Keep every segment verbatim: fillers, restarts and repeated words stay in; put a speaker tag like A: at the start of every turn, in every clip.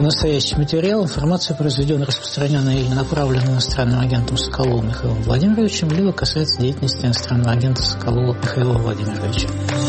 A: Настоящий материал, информация, произведенная, распространенная или направленная иностранным агентом Соколовым Михаилом Владимировичем, либо касается деятельности иностранного агента Соколова Михаила Владимировича.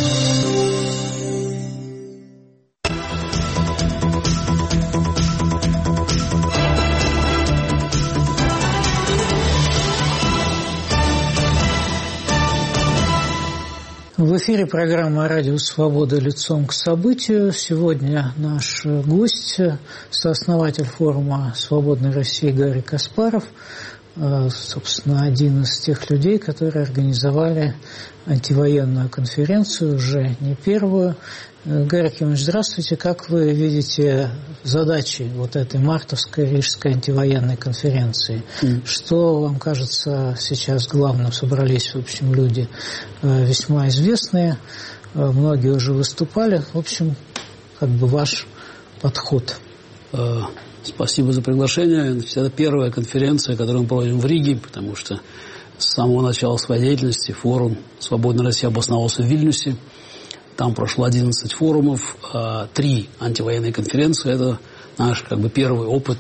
A: В эфире программа «Радио Свобода. Лицом к событию». Сегодня наш гость, сооснователь форума «Свободной России» Гарри Каспаров, собственно, один из тех людей, которые организовали антивоенную конференцию, уже не первую. Гарри Акимович, здравствуйте. Как вы видите задачи вот этой мартовской Рижской антивоенной конференции? Mm. Что вам кажется сейчас главным? Собрались, в общем, люди весьма известные, многие уже выступали. В общем, как бы ваш подход.
B: Спасибо за приглашение. Это первая конференция, которую мы проводим в Риге, потому что с самого начала своей деятельности форум «Свободная Россия» обосновался в Вильнюсе. Там прошло одиннадцать форумов, три антивоенные конференции. Это наш как бы первый опыт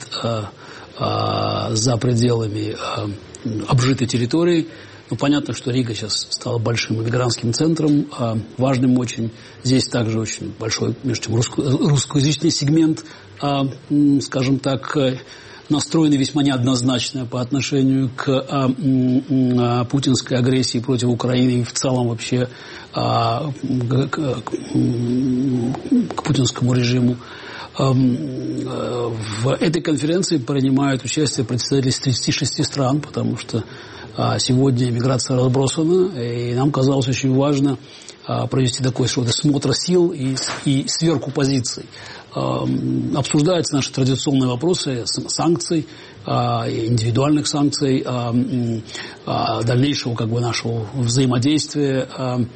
B: за пределами обжитой территории. Ну, понятно, что Рига сейчас стала большим эмигрантским центром, важным очень. Здесь также очень большой, между тем, русско- русскоязычный сегмент, скажем так, настроены весьма неоднозначно по отношению к а, а, путинской агрессии против Украины и в целом вообще а, к, к, к путинскому режиму. А, в этой конференции принимают участие представители из тридцати шести стран, потому что а, сегодня миграция разбросана, и нам казалось очень важно а, провести такой что-то смотр сил и, и сверку позиций. Обсуждаются наши традиционные вопросы санкций, индивидуальных санкций, дальнейшего как бы нашего взаимодействия,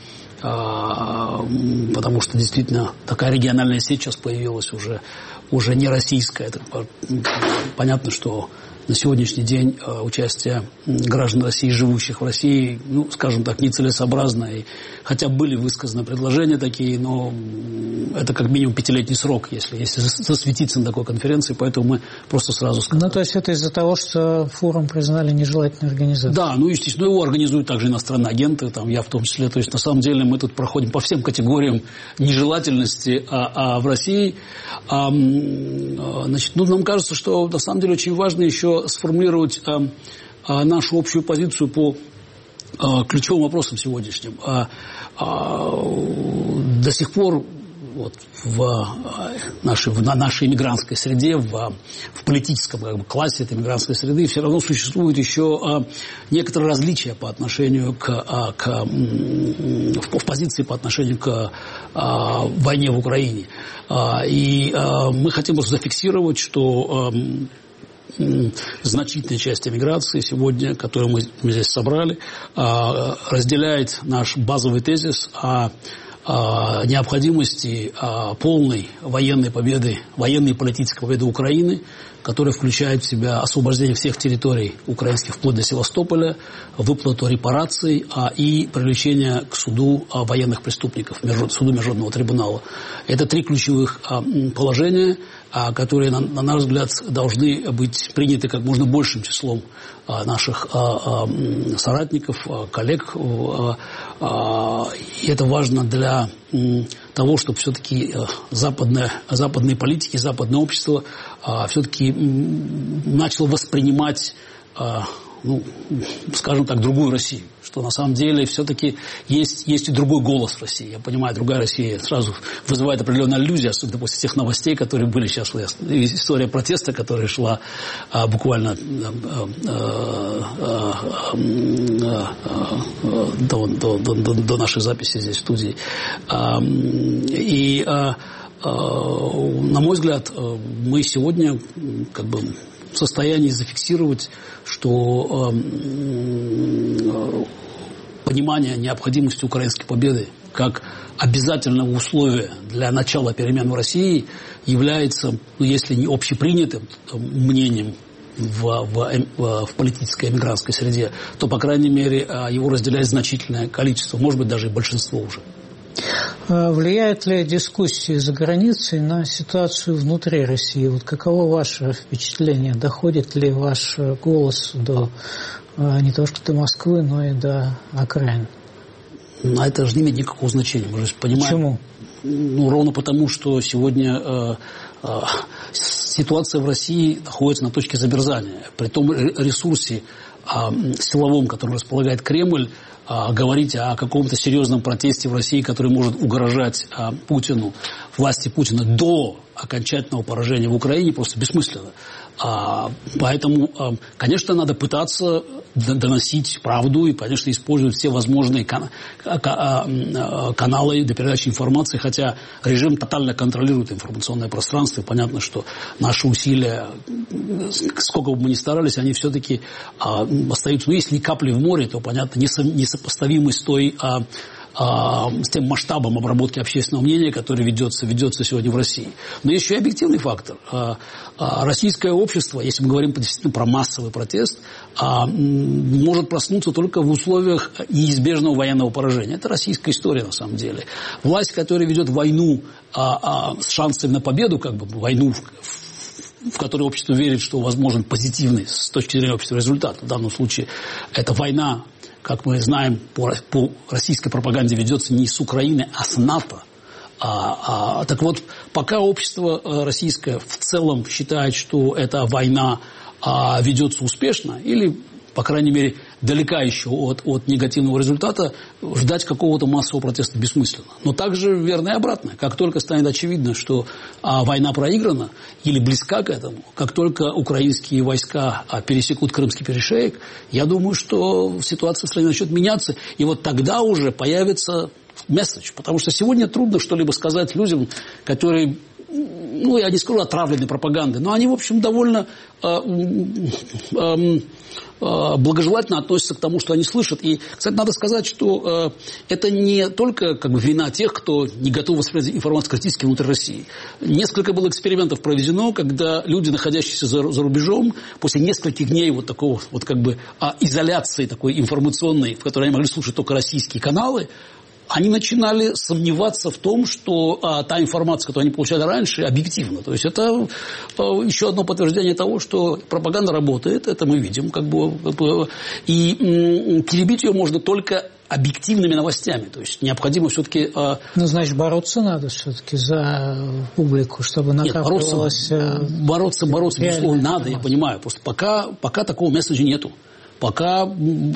B: потому что действительно такая региональная сеть сейчас появилась уже, уже не российская. Это понятно, что на сегодняшний день участие граждан России, живущих в России, ну, скажем так, нецелесообразно. И, хотя были высказаны предложения такие, но это как минимум пятилетний срок, если, если засветиться на такой конференции, поэтому мы просто сразу сказали.
A: Ну, то есть это из-за того, что форум признали нежелательной организацией?
B: Да, ну, естественно, его организуют также иностранные агенты, там, я в том числе. То есть, на самом деле, мы тут проходим по всем категориям нежелательности а, а в России. А, значит, ну, нам кажется, что на самом деле очень важно еще сформулировать а, а, нашу общую позицию по а, ключевым вопросам сегодняшним. А, а, до сих пор вот, в, нашей, в нашей иммигрантской среде, в, в политическом как бы, классе этой иммигрантской среды все равно существует еще а, некоторые различия по отношению к, а, к в, в позиции по отношению к а, войне в Украине. А, и а, мы хотим просто зафиксировать, что а, значительная часть эмиграции сегодня, которую мы, мы здесь собрали, разделяет наш базовый тезис о необходимости полной военной победы, военной и политической победы Украины, которая включает в себя освобождение всех территорий украинских вплоть до Севастополя, выплату репараций и привлечение к суду военных преступников, суду Международного трибунала. Это три ключевых положения, которые, на наш взгляд, должны быть приняты как можно большим числом наших соратников, коллег. И это важно для того, чтобы все-таки западное, западные политики, западное общество все-таки начало воспринимать, ну, скажем так, другую Россию. Что на самом деле все-таки есть, есть и другой голос в России. Я понимаю, другая Россия сразу вызывает определенную аллюзию, особенно после тех новостей, которые были сейчас. История протеста, которая шла а, буквально а, а, а, до, до, до, до нашей записи здесь в студии. А, и, а, а, на мой взгляд, мы сегодня как бы в состоянии зафиксировать, что э, понимание необходимости украинской победы как обязательного условия для начала перемен в России является, ну, если не общепринятым мнением в, в, в политической эмигрантской среде, то, по крайней мере, его разделяет значительное количество, может быть, даже и большинство уже.
A: Влияет ли дискуссии за границей на ситуацию внутри России? Вот каково ваше впечатление? Доходит ли ваш голос до не только до Москвы, но и до окраин?
B: А это же не имеет никакого значения. Мы же понимаем.
A: Почему?
B: Ну, ровно потому, что сегодня э, э, ситуация в России находится на точке замерзания. При том ресурсе э, силовом, которым располагает Кремль, э, говорить о каком-то серьезном протесте в России, который может угрожать э, Путину, власти Путина до окончательного поражения в Украине, просто бессмысленно. А, поэтому, а, конечно, надо пытаться доносить правду и, конечно, использовать все возможные кан- каналы для передачи информации, хотя режим тотально контролирует информационное пространство, и понятно, что наши усилия, сколько бы мы ни старались, они все-таки а, остаются, ну, если не капли в море, то, понятно, несопоставимы с той... А, с тем масштабом обработки общественного мнения, который ведется, ведется сегодня в России. Но еще и объективный фактор. Российское общество, если мы говорим действительно про массовый протест, может проснуться только в условиях неизбежного военного поражения. Это российская история на самом деле. Власть, которая ведет войну с шансами на победу, как бы войну, в которой общество верит, что возможен позитивный с точки зрения общества результат. В данном случае это война, как мы знаем, по, по российской пропаганде ведется не с Украины, а с НАТО. А, а, так вот, пока общество российское в целом считает, что эта война а, ведется успешно, или, по крайней мере, далека еще от, от негативного результата, ждать какого-то массового протеста бессмысленно. Но также верно и обратно. Как только станет очевидно, что а, война проиграна или близка к этому, как только украинские войска а, пересекут Крымский перешеек, я думаю, что ситуация в стране начнет меняться. И вот тогда уже появится месседж. Потому что сегодня трудно что-либо сказать людям, которые... ну, я не скажу отравленной пропагандой, но они, в общем, довольно э, э, э, благожелательно относятся к тому, что они слышат. И, кстати, надо сказать, что э, это не только как бы, вина тех, кто не готов воспринимать информацию критически внутри России. Несколько было экспериментов проведено, когда люди, находящиеся за, за рубежом, после нескольких дней вот такого вот как бы изоляции такой информационной, в которой они могли слушать только российские каналы, они начинали сомневаться в том, что а, та информация, которую они получали раньше, объективна. То есть это а, еще одно подтверждение того, что пропаганда работает, это мы видим. Как бы, и м, теребить ее можно только объективными новостями. То есть необходимо все-таки... А...
A: Ну, значит, бороться надо все-таки за публику, чтобы накапливалось...
B: Нет, бороться, бороться, бороться безусловно, надо, я понимаю. Просто пока, пока такого месседжа нету. Пока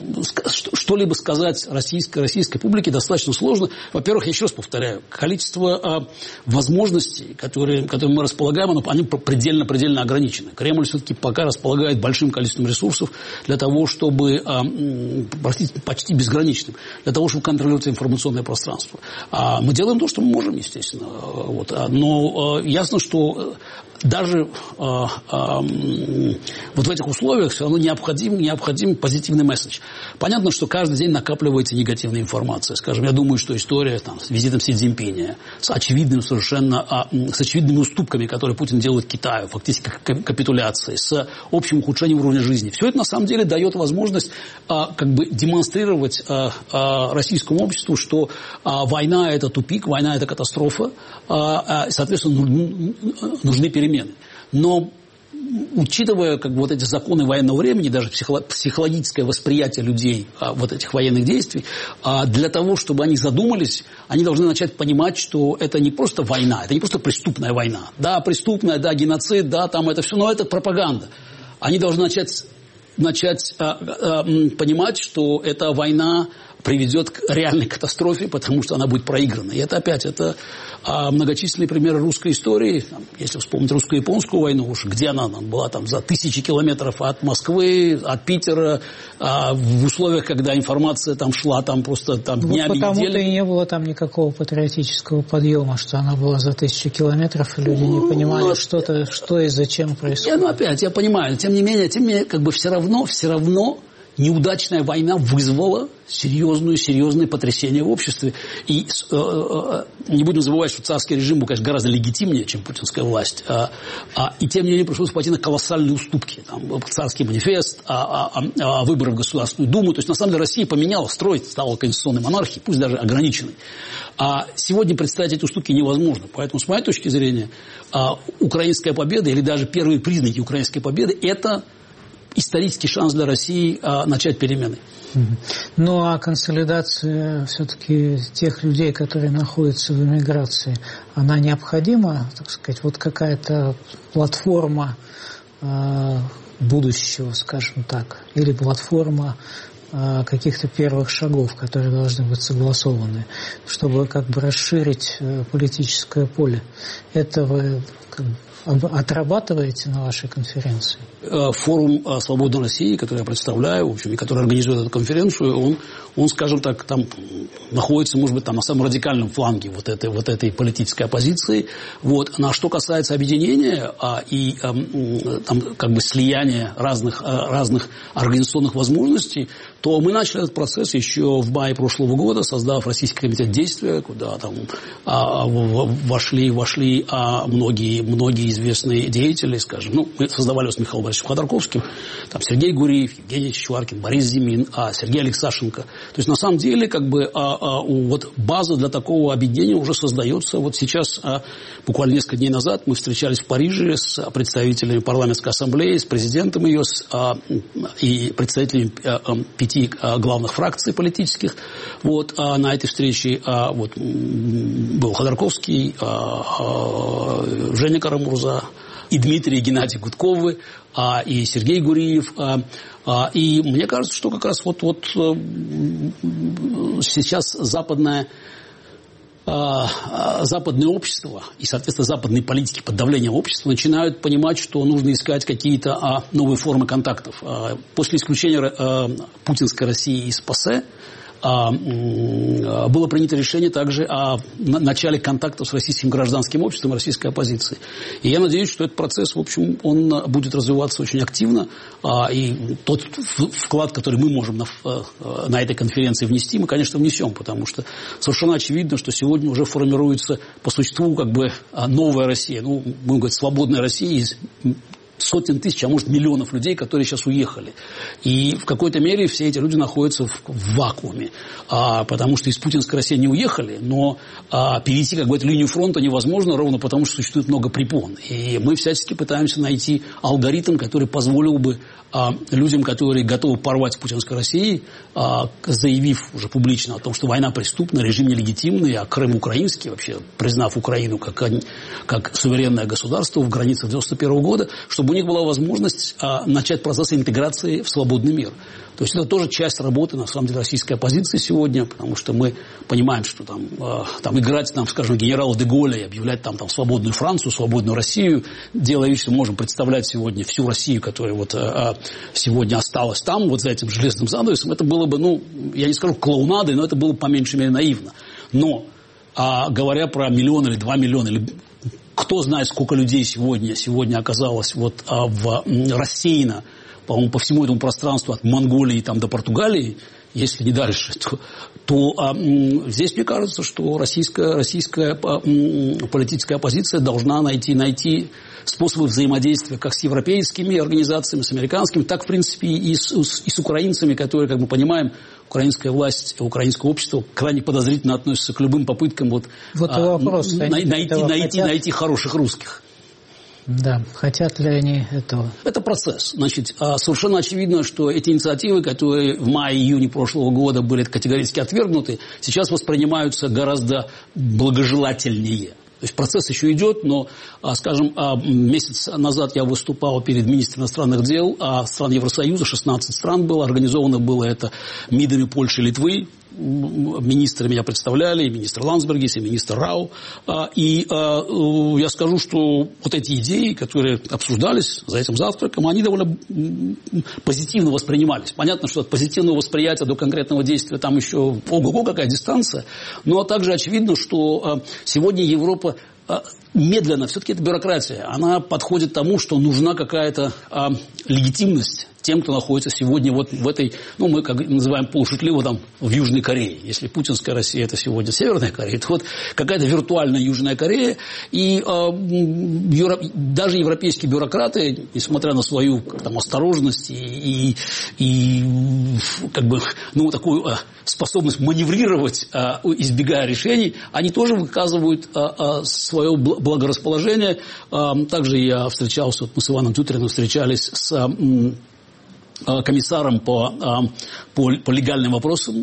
B: что-либо сказать российской, российской публике достаточно сложно. Во-первых, я еще раз повторяю, количество а, возможностей, которые, которыми мы располагаем, оно, они предельно-предельно ограничены. Кремль все-таки пока располагает большим количеством ресурсов для того, чтобы, а, почти, почти безграничным, для того, чтобы контролировать информационное пространство. А мы делаем то, что мы можем, естественно. Вот. Но а, ясно, что даже а, а, вот в этих условиях все равно необходим, необходим позитивный месседж. Понятно, что каждый день накапливается негативная информация. Скажем, я думаю, что история там, с визитом Си Цзиньпиня, с очевидным совершенно, а, с очевидными уступками, которые Путин делает Китаю, фактически капитуляцией, с общим ухудшением уровня жизни. Все это на самом деле дает возможность а, как бы демонстрировать а, а, российскому обществу, что а, война – это тупик, война – это катастрофа, а, а, соответственно, нужны перемены. Но учитывая как бы, вот эти законы военного времени, даже психологическое восприятие людей а, вот этих военных действий, а, для того, чтобы они задумались, они должны начать понимать, что это не просто война, это не просто преступная война. Да, преступная, да, геноцид, да, там это все, но это пропаганда. Они должны начать, начать а, а, понимать, что эта война приведет к реальной катастрофе, потому что она будет проиграна. И это опять, это а, многочисленные примеры русской истории. Там, если вспомнить русско-японскую войну, уж где она, она была там за тысячи километров от Москвы, от Питера, а, в условиях, когда информация там шла там просто там,
A: вот
B: днями,
A: потому-то
B: неделями.
A: И не было там никакого патриотического подъема, что она была за тысячи километров, и люди не понимали, ну, что-то, что и зачем происходит.
B: Я, ну, опять, я понимаю, тем не менее, тем не менее, как бы все равно, все равно неудачная война вызвала серьезную, серьезное потрясение в обществе. И э, э, не будем забывать, что царский режим был, конечно, гораздо легитимнее, чем путинская власть. А, а, и тем не менее пришлось пойти на колоссальные уступки. Там, царский манифест, а, а, а, выборы в Государственную Думу. То есть, на самом деле, Россия поменяла строй, стала конституционной монархией, пусть даже ограниченной. А сегодня представить эти уступки невозможно. Поэтому, с моей точки зрения, а, украинская победа, или даже первые признаки украинской победы, это исторический шанс для России а, начать перемены.
A: Ну, а консолидация все-таки тех людей, которые находятся в эмиграции, она необходима, так сказать, вот какая-то платформа э, будущего, скажем так, или платформа э, каких-то первых шагов, которые должны быть согласованы, чтобы как бы расширить э, политическое поле. Это вы как бы отрабатываете на вашей конференции?
B: Форум «Свободной России», который я представляю, в общем, и который организует эту конференцию, он, он, скажем так, там находится, может быть, там на самом радикальном фланге вот этой, вот этой политической оппозиции. Вот. А что касается объединения а, и а, там, как бы слияния разных, а, разных организационных возможностей, то мы начали этот процесс еще в мае прошлого года, создав Российский комитет действия, куда там а, вошли, вошли а, многие, многие известные деятели, скажем, ну, мы создавали его с Михаилом Борисовичем Ходорковским, там Сергей Гуриев, Евгений Чичваркин, Борис Зимин, а, Сергей Алексашенко. То есть, на самом деле, как бы, а, а, вот база для такого объединения уже создается. Вот сейчас, а, буквально несколько дней назад, мы встречались в Париже с представителями парламентской ассамблеи, с президентом ее, с, а, и представителями а, пяти а, главных фракций политических. Вот, а на этой встрече а, вот, был Ходорковский, а, а, Женя Карамурза, и Дмитрий, и Геннадий Гудковы, а, и Сергей Гуриев. А, а, и мне кажется, что как раз вот, вот сейчас западное, а, западное общество и, соответственно, западные политики под давлением общества начинают понимать, что нужно искать какие-то а, новые формы контактов. А, после исключения а, путинской России из ПАСЕ, было принято решение также о начале контактов с российским гражданским обществом, российской оппозицией. И я надеюсь, что этот процесс, в общем, он будет развиваться очень активно. И тот вклад, который мы можем на, на этой конференции внести, мы, конечно, внесем, потому что совершенно очевидно, что сегодня уже формируется по существу как бы новая Россия. Ну, будем говорить, свободная Россия из сотен тысяч, а может миллионов людей, которые сейчас уехали. И в какой-то мере все эти люди находятся в, в вакууме. А, потому что из путинской России не уехали, но а, перейти как бы эту линию фронта невозможно, ровно потому что существует много препон. И мы всячески пытаемся найти алгоритм, который позволил бы а, людям, которые готовы порвать с путинской Россией, а, заявив уже публично о том, что война преступна, режим нелегитимный, а Крым украинский, вообще признав Украину как, как суверенное государство в границах девяносто первого года, чтобы у них была возможность а, начать процесс интеграции в свободный мир. То есть это тоже часть работы, на самом деле, российской оппозиции сегодня, потому что мы понимаем, что там, э, там играть, там, скажем, генерала де Голля и объявлять там, там свободную Францию, свободную Россию, делая вид, что мы можем представлять сегодня всю Россию, которая вот э, сегодня осталась там, вот за этим железным занавесом, это было бы, ну, я не скажу клоунадой, но это было бы по меньшей мере наивно. Но, а, говоря про миллион или два миллиона, или кто знает, сколько людей сегодня, сегодня оказалось вот, а, в, рассеяно, по-моему, по всему этому пространству от Монголии там, до Португалии, если не дальше, то, то а, здесь мне кажется, что российская, российская а, политическая оппозиция должна найти, найти способы взаимодействия как с европейскими организациями, с американскими, так, в принципе, и с, и с украинцами, которые, как мы понимаем, украинская власть, украинское общество крайне подозрительно относится к любым попыткам вот,
A: вот а, вопрос,
B: на, найти, найти, найти хороших русских.
A: Да, хотят ли они этого?
B: Это процесс. Значит, совершенно очевидно, что эти инициативы, которые в мае-июне прошлого года были категорически отвергнуты, сейчас воспринимаются гораздо благожелательнее. То есть процесс еще идет, но, скажем, месяц назад я выступал перед министром иностранных дел стран Евросоюза, шестнадцать стран было, организовано было это МИДами Польши и Литвы. Министры меня представляли, и министр Ландсбергис, и министр Рау. И я скажу, что вот эти идеи, которые обсуждались за этим завтраком, они довольно позитивно воспринимались. Понятно, что от позитивного восприятия до конкретного действия там еще ого-го какая дистанция, но также очевидно, что сегодня Европа медленно, все-таки это бюрократия, она подходит к тому, что нужна какая-то а, легитимность тем, кто находится сегодня вот в этой, ну, мы как называем полушутливо там в Южной Корее. Если путинская Россия – это сегодня Северная Корея, то вот какая-то виртуальная Южная Корея. И э, евро, даже европейские бюрократы, несмотря на свою как, там, осторожность и, и, и как бы, ну, такую э, способность маневрировать, э, избегая решений, они тоже выказывают э, э, свое благорасположение. Э, также я встречался, вот мы с Иваном Тютериным встречались с э, комиссаром по, по, по легальным вопросам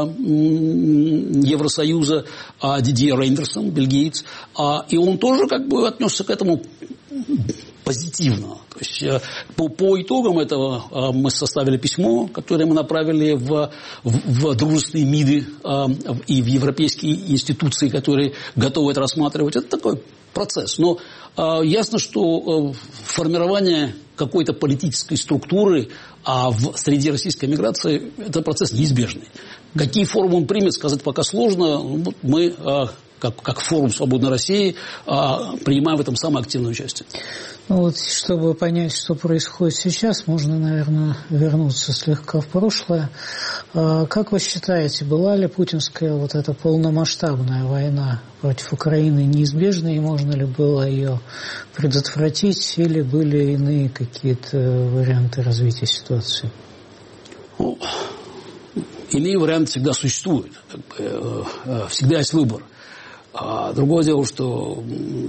B: Евросоюза Дидье Рейндерсом, бельгиец, и он тоже как бы отнесся к этому позитивно. То есть по, по итогам этого мы составили письмо, которое мы направили в, в, в дружественные МИДы и в европейские институции, которые готовы это рассматривать. Это такой процесс. Но ясно, что формирование какой-то политической структуры а в среде российской миграции это процесс неизбежный. Какие формы он примет, сказать пока сложно. Мы, как, как форум «Свободной России», принимаем в этом самое активное участие.
A: Ну вот, чтобы понять, что происходит сейчас, можно, наверное, вернуться слегка в прошлое. Как вы считаете, была ли путинская вот эта полномасштабная война против Украины неизбежной, и можно ли было ее предотвратить, или были иные какие-то варианты развития ситуации?
B: Ну, иные варианты всегда существуют. Как бы, всегда есть выбор. Другое дело, что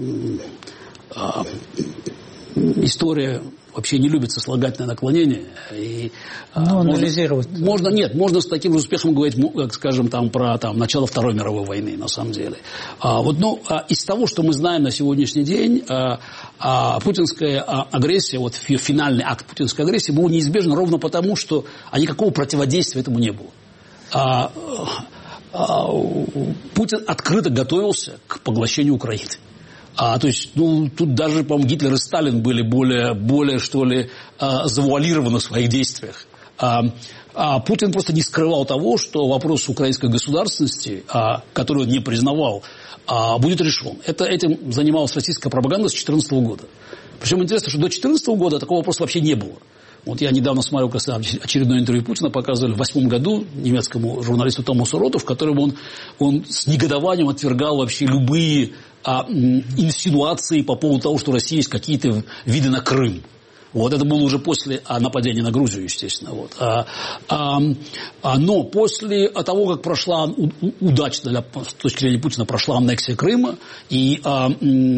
B: история вообще не любит сослагательное наклонение. И,
A: ну, анализировать.
B: Можно, нет, можно с таким же успехом говорить, как скажем, там, про там, начало Второй мировой войны, на самом деле. А, вот, ну, а, из того, что мы знаем на сегодняшний день, а, а, путинская а, агрессия, вот финальный акт путинской агрессии был неизбежен ровно потому, что а, никакого противодействия этому не было. А, а, Путин открыто готовился к поглощению Украины. А, то есть, ну, тут даже, по-моему, Гитлер и Сталин были более, более что ли, а, завуалированы в своих действиях. А, а Путин просто не скрывал того, что вопрос украинской государственности, а, который он не признавал, а, будет решен. Это, этим занималась российская пропаганда с две тысячи четырнадцатого года. Причем интересно, что до две тысячи четырнадцатого года такого вопроса вообще не было. Вот я недавно смотрел, как очередное интервью Путина показывали в восьмом году немецкому журналисту Томасу Роту, в котором он, он с негодованием отвергал вообще любые а, инсинуации по поводу того, что у России есть какие-то виды на Крым. Вот это было уже после а, нападения на Грузию, естественно. Вот. А, а, а, но после того, как прошла у, удачно, для, с точки зрения Путина, прошла аннексия Крыма, и а, а,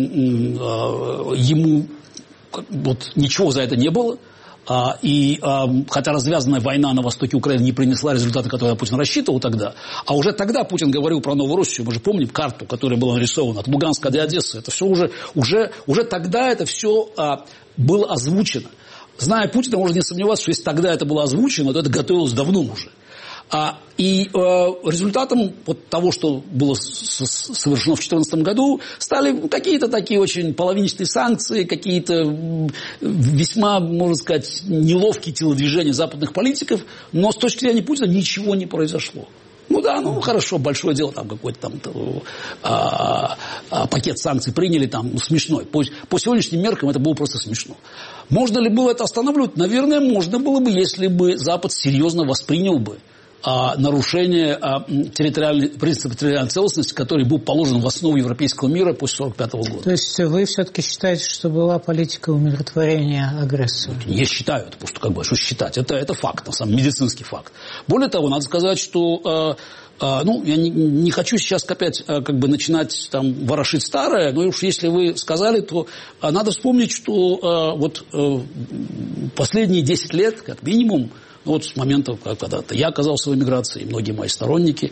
B: ему вот, ничего за это не было, А, и а, хотя развязанная война на востоке Украины не принесла результаты, которые Путин рассчитывал тогда, а уже тогда Путин говорил про Новороссию, мы же помним карту, которая была нарисована от Луганска до Одессы, это все уже, уже, уже тогда это все а, было озвучено. Зная Путина, можно не сомневаться, что если тогда это было озвучено, то это готовилось давно уже. А, и э, результатом вот того, что было с, с, совершено в две тысячи четырнадцатом году, стали какие-то такие очень половинчатые санкции, какие-то весьма, можно сказать, неловкие телодвижения западных политиков, но с точки зрения Путина ничего не произошло. Ну да, ну хорошо, большое дело, там какой-то там а, а, пакет санкций приняли, там, ну, смешной. По, по сегодняшним меркам это было просто смешно. Можно ли было это останавливать? Наверное, можно было бы, если бы Запад серьезно воспринял бы а, нарушение а, территориальной, принципа территориальной целостности, который был положен в основу европейского мира после сорок пятого года.
A: То есть вы все-таки считаете, что была политика умиротворения агрессии?
B: Я считаю, это просто как бы, что считать, это, это факт, на самом деле, медицинский факт. Более того, надо сказать, что а, а, ну, я не, не хочу сейчас опять а, как бы начинать там ворошить старое, но уж если вы сказали, то а, надо вспомнить, что а, вот а, последние десять лет, как минимум, ну, вот с момента, когда я оказался в эмиграции, и многие мои сторонники,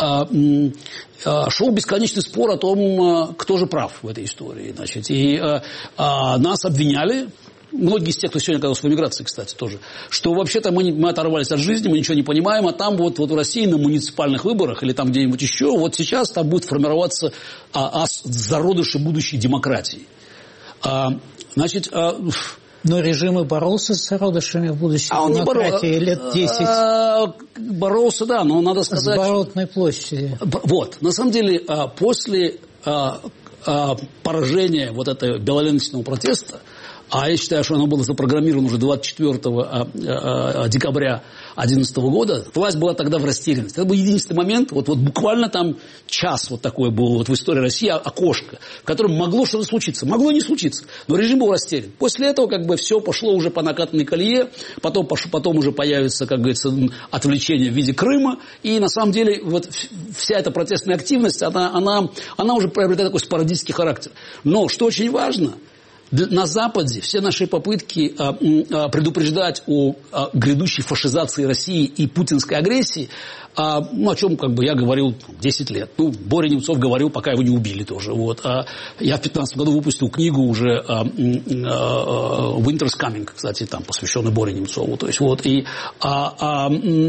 B: шел бесконечный спор о том, кто же прав в этой истории. Значит, и нас обвиняли, многие из тех, кто сегодня оказался в эмиграции, кстати, тоже, что вообще-то мы, мы оторвались от жизни, мы ничего не понимаем, а там вот, вот в России на муниципальных выборах или там где-нибудь еще, вот сейчас там будет формироваться а, а, зародыши будущей демократии. А, значит... А,
A: Но режим и боролся с зародышами в будущей а демократии
B: борол...
A: лет десять.
B: Боролся, да, но надо сказать...
A: С Болотной площади.
B: Вот, на самом деле, после поражение вот этого белоленточного протеста, а я считаю, что оно было запрограммировано уже двадцать четвёртого декабря две тысячи одиннадцатого года, власть была тогда в растерянности. Это был единственный момент, вот, вот буквально там час вот такой был вот в истории России, окошко, в котором могло что-то случиться. Могло не случиться, но режим был растерян. После этого как бы все пошло уже по накатанной колее, потом, потом уже появится, как говорится, отвлечение в виде Крыма, и на самом деле вот вся эта протестная активность, она, она, она уже приобретает такой спорадический характер. Но, что очень важно, на Западе все наши попытки а, а, предупреждать о а, грядущей фашизации России и путинской агрессии, а, ну, о чем как бы я говорил десять лет. Ну, Боря Немцов говорил, пока его не убили тоже. Вот. А, я в пятнадцатом году выпустил книгу уже а, а, «Winter's Coming», кстати, там, посвященную Боре Немцову. То есть, вот, и... А, а,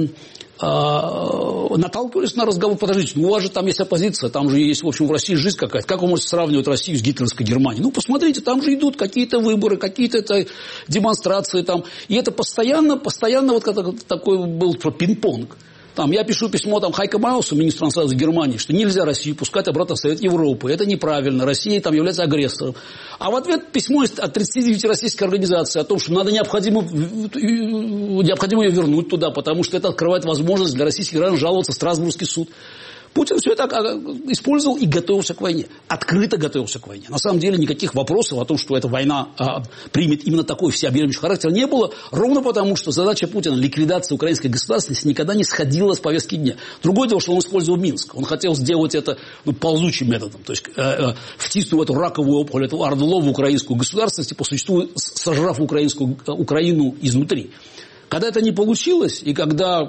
B: наталкивались на разговор, подождите, ну у вас же там есть оппозиция, там же есть, в общем, в России жизнь какая-то. Как вы можете сравнивать Россию с гитлеровской Германией? Ну, посмотрите, там же идут какие-то выборы, какие-то это, демонстрации там. И это постоянно, постоянно вот такой был пинг-понг. Там, я пишу письмо там, Хайко Маусу, министру иностранных дел Германии, что нельзя Россию пускать обратно в Совет Европы. Это неправильно. Россия там является агрессором. А в ответ письмо от тридцати девяти российских организаций о том, что надо необходимо, необходимо ее вернуть туда, потому что это открывает возможность для российских граждан жаловаться в Страсбургский суд. Путин все это использовал и готовился к войне. Открыто готовился к войне. На самом деле никаких вопросов о том, что эта война а, примет именно такой всеобъемлющий характер, не было. Ровно потому, что задача Путина, ликвидация украинской государственности, никогда не сходила с повестки дня. Другое дело, что он использовал Минск. Он хотел сделать это ну, ползучим методом. То есть э, э, втиснув эту раковую опухоль, эту ордло в украинскую государственность и по существу сожрав украинскую, Украину изнутри. Когда это не получилось, и когда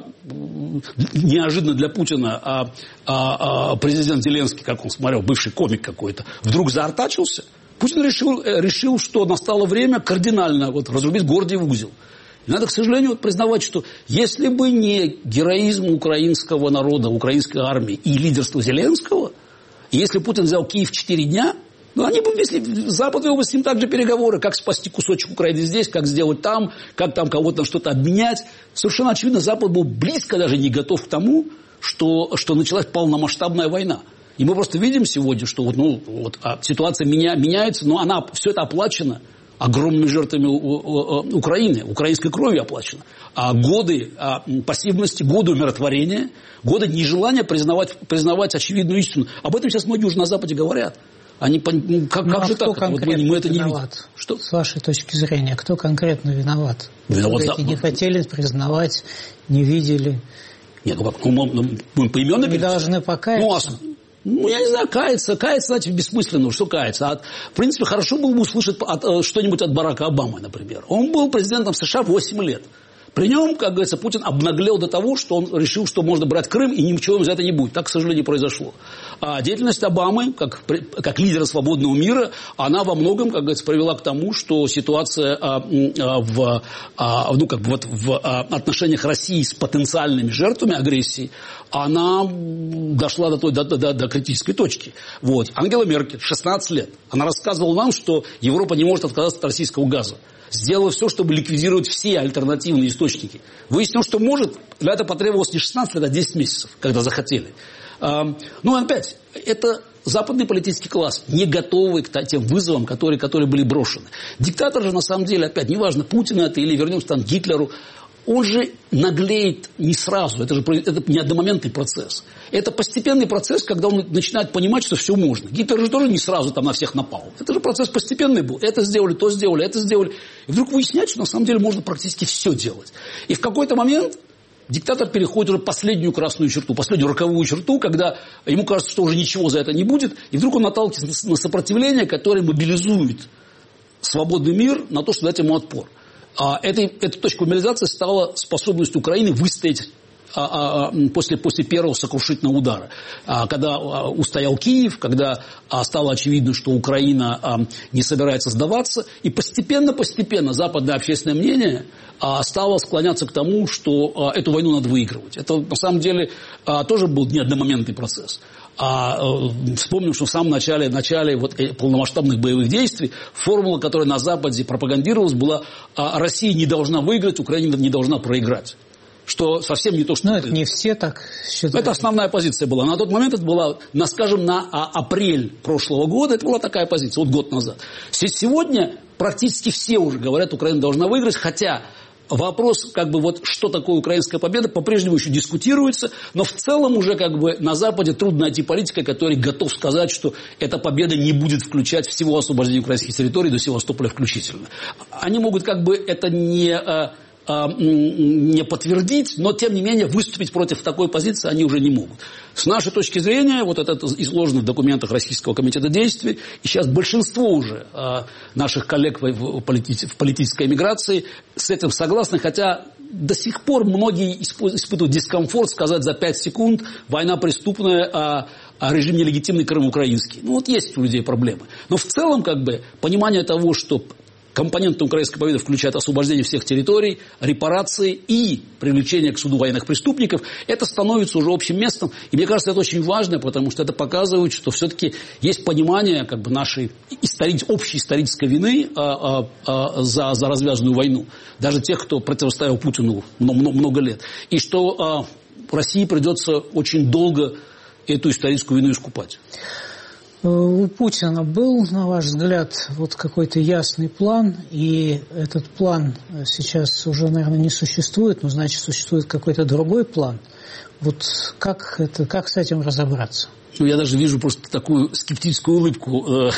B: неожиданно для Путина а, а, а президент Зеленский, как он смотрел, бывший комик какой-то, вдруг заортачился, Путин решил, решил, что настало время кардинально вот, разрубить Гордиев узел. И надо, к сожалению, вот, признавать, что если бы не героизм украинского народа, украинской армии и лидерство Зеленского, и если Путин взял Киев в четыре дня, ну, они бы вместе, Запад вел бы с ним также переговоры, как спасти кусочек Украины здесь, как сделать там, как там кого-то на что-то обменять. Совершенно очевидно, Запад был близко даже не готов к тому, что, что началась полномасштабная война. И мы просто видим сегодня, что вот, ну, вот, а ситуация меня, меняется, но она, все это оплачено огромными жертвами Украины, украинской кровью оплачено. А годы а пассивности, годы умиротворения, годы нежелания признавать, признавать очевидную истину. Об этом сейчас многие уже на Западе говорят. Они, как,
A: ну,
B: как
A: а
B: же
A: кто
B: так? Вот мы, мы это
A: виноват?
B: Не... Что?
A: С вашей точки зрения, кто конкретно виноват?
B: Виноват
A: Вы не хотели признавать, не видели?
B: Нет, ну, мы, мы поименно...
A: Вы должны покаяться.
B: Ну, ну, я не знаю, каяться, каяться, значит, бессмысленно, что каяться. А, в принципе, хорошо было бы услышать от, что-нибудь от Барака Обамы, например. Он был президентом США восемь лет. При нем, как говорится, Путин обнаглел до того, что он решил, что можно брать Крым, и ничего за это не будет. Так, к сожалению, произошло. А деятельность Обамы, как, как лидера свободного мира, она во многом, как говорится, привела к тому, что ситуация а, а, в, а, ну, как бы вот в а, отношениях России с потенциальными жертвами агрессии, она дошла до, той, до, до, до критической точки. Вот. Ангела Меркель, шестнадцать лет, она рассказывала нам, что Европа не может отказаться от российского газа. Сделала все, чтобы ликвидировать все альтернативные источники. Выяснилось, что может. Для этого потребовалось не шестнадцать лет, а десять месяцев, когда захотели. Ну, опять, это западный политический класс, не готовый к тем вызовам, которые, которые были брошены. Диктатор же, на самом деле, опять, неважно, Путин это или вернемся там к Гитлеру, он же наглеет не сразу. Это же это не одномоментный процесс. Это постепенный процесс, когда он начинает понимать, что все можно. Гитлер же тоже не сразу там на всех напал. Это же процесс постепенный был. Это сделали, то сделали, это сделали. И вдруг выясняется, что на самом деле можно практически все делать. И в какой-то момент диктатор переходит уже последнюю красную черту, последнюю роковую черту, когда ему кажется, что уже ничего за это не будет. И вдруг он наталкивается на сопротивление, которое мобилизует свободный мир на то, чтобы дать ему отпор. А этой, эта точка мобилизации стала способностью Украины выстоять а, а, после, после первого сокрушительного удара. А, когда а, устоял Киев, когда а, стало очевидно, что Украина а, не собирается сдаваться, и постепенно-постепенно западное общественное мнение а, стало склоняться к тому, что а, эту войну надо выигрывать. Это на самом деле а, тоже был не одномоментный процесс. А э, вспомним, что в самом начале, начале вот, полномасштабных боевых действий формула, которая на Западе пропагандировалась, была: а Россия не должна выиграть, Украина не должна проиграть. что совсем не то, что...
A: Но это не все так считают.
B: Это основная позиция была. На тот момент это была, на, скажем, на апрель прошлого года, это была такая позиция, вот год назад. Сегодня практически все уже говорят, Украина должна выиграть, хотя вопрос, как бы, вот, что такое украинская победа, по-прежнему еще дискутируется, но в целом уже, как бы, на Западе трудно найти политика, который готов сказать, что эта победа не будет включать всего освобождения украинских территорий до Севастополя включительно. Они могут, как бы, это не... не подтвердить, но, тем не менее, выступить против такой позиции они уже не могут. С нашей точки зрения, вот это изложено в документах Российского комитета действий, и сейчас большинство уже э, наших коллег в, в, полити- в политической эмиграции с этим согласны, хотя до сих пор многие испытывают дискомфорт сказать за пять секунд «война преступная», а, а режим нелегитимный, Крым украинский. Ну, вот есть у людей проблемы. Но в целом, как бы, понимание того, что компоненты украинской победы включают освобождение всех территорий, репарации и привлечение к суду военных преступников. Это становится уже общим местом. И мне кажется, это очень важно, потому что это показывает, что все-таки есть понимание, как бы, нашей истори... общей исторической вины а, а, а, за, за развязанную войну. Даже тех, кто противостоял Путину много, много лет. И что а, России придется очень долго эту историческую вину искупать.
A: У Путина был, на ваш взгляд, вот какой-то ясный план, и этот план сейчас уже, наверное, не существует, но, значит, существует какой-то другой план. Вот как, это, как с этим разобраться?
B: Ну, я даже вижу просто такую скептическую улыбку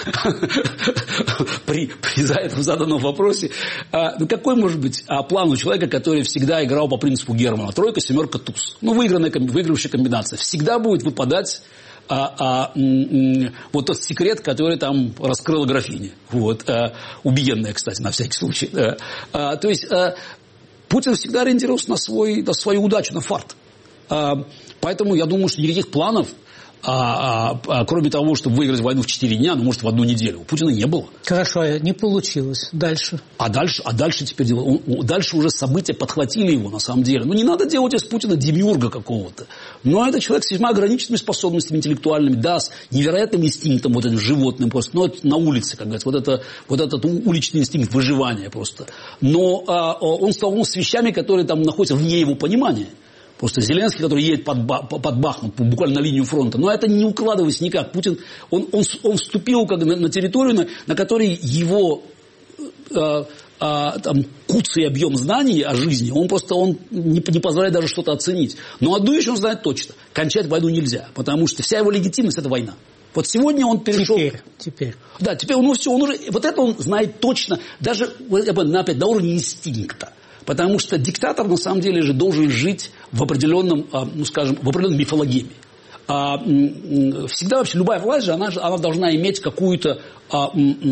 B: при, при за этом заданном вопросе. Ну, какой может быть план у человека, который всегда играл по принципу Германа? Тройка, семерка, туз. Ну, выигранная, выигрывающая комбинация. Всегда будет выпадать А, а, м, вот тот секрет, который там раскрыла графиня. Вот, а, убиенная, кстати, на всякий случай. Да. А, то есть а, Путин всегда ориентировался на, свой, на свою удачу, на фарт. А, поэтому я думаю, что никаких планов, а, а, а, кроме того, чтобы выиграть войну в четыре дня, ну, может, в одну неделю, у Путина не было.
A: Хорошо, не получилось. Дальше? А
B: дальше, а дальше теперь дело. Дальше уже события подхватили его, на самом деле. Ну, не надо делать из Путина демиурга какого-то. Но это человек с весьма ограниченными способностями интеллектуальными, да, с невероятным инстинктом, вот этим животным просто. Ну, это на улице, как говорится, вот, это, вот этот уличный инстинкт выживания просто. Но а, он столкнулся с вещами, которые там находятся вне его понимания. Просто Зеленский, который едет под, под Бахмут, буквально на линию фронта. Но это не укладывается никак. Путин, он, он, он вступил как на, на территорию, на, на которой его э, э, там, куцый объем знаний о жизни, он просто он не, не позволяет даже что-то оценить. Но одну вещь он знает точно. Кончать войну нельзя. Потому что вся его легитимность – это война. Вот сегодня он перешел...
A: Теперь, теперь.
B: Да, теперь он, ну, все, он уже... Вот это он знает точно, даже опять, на уровне инстинкта. Потому что диктатор, на самом деле, же должен жить в определенном, ну, скажем, в определенном мифологеме. А, всегда вообще любая власть же, она, она должна иметь какую-то а,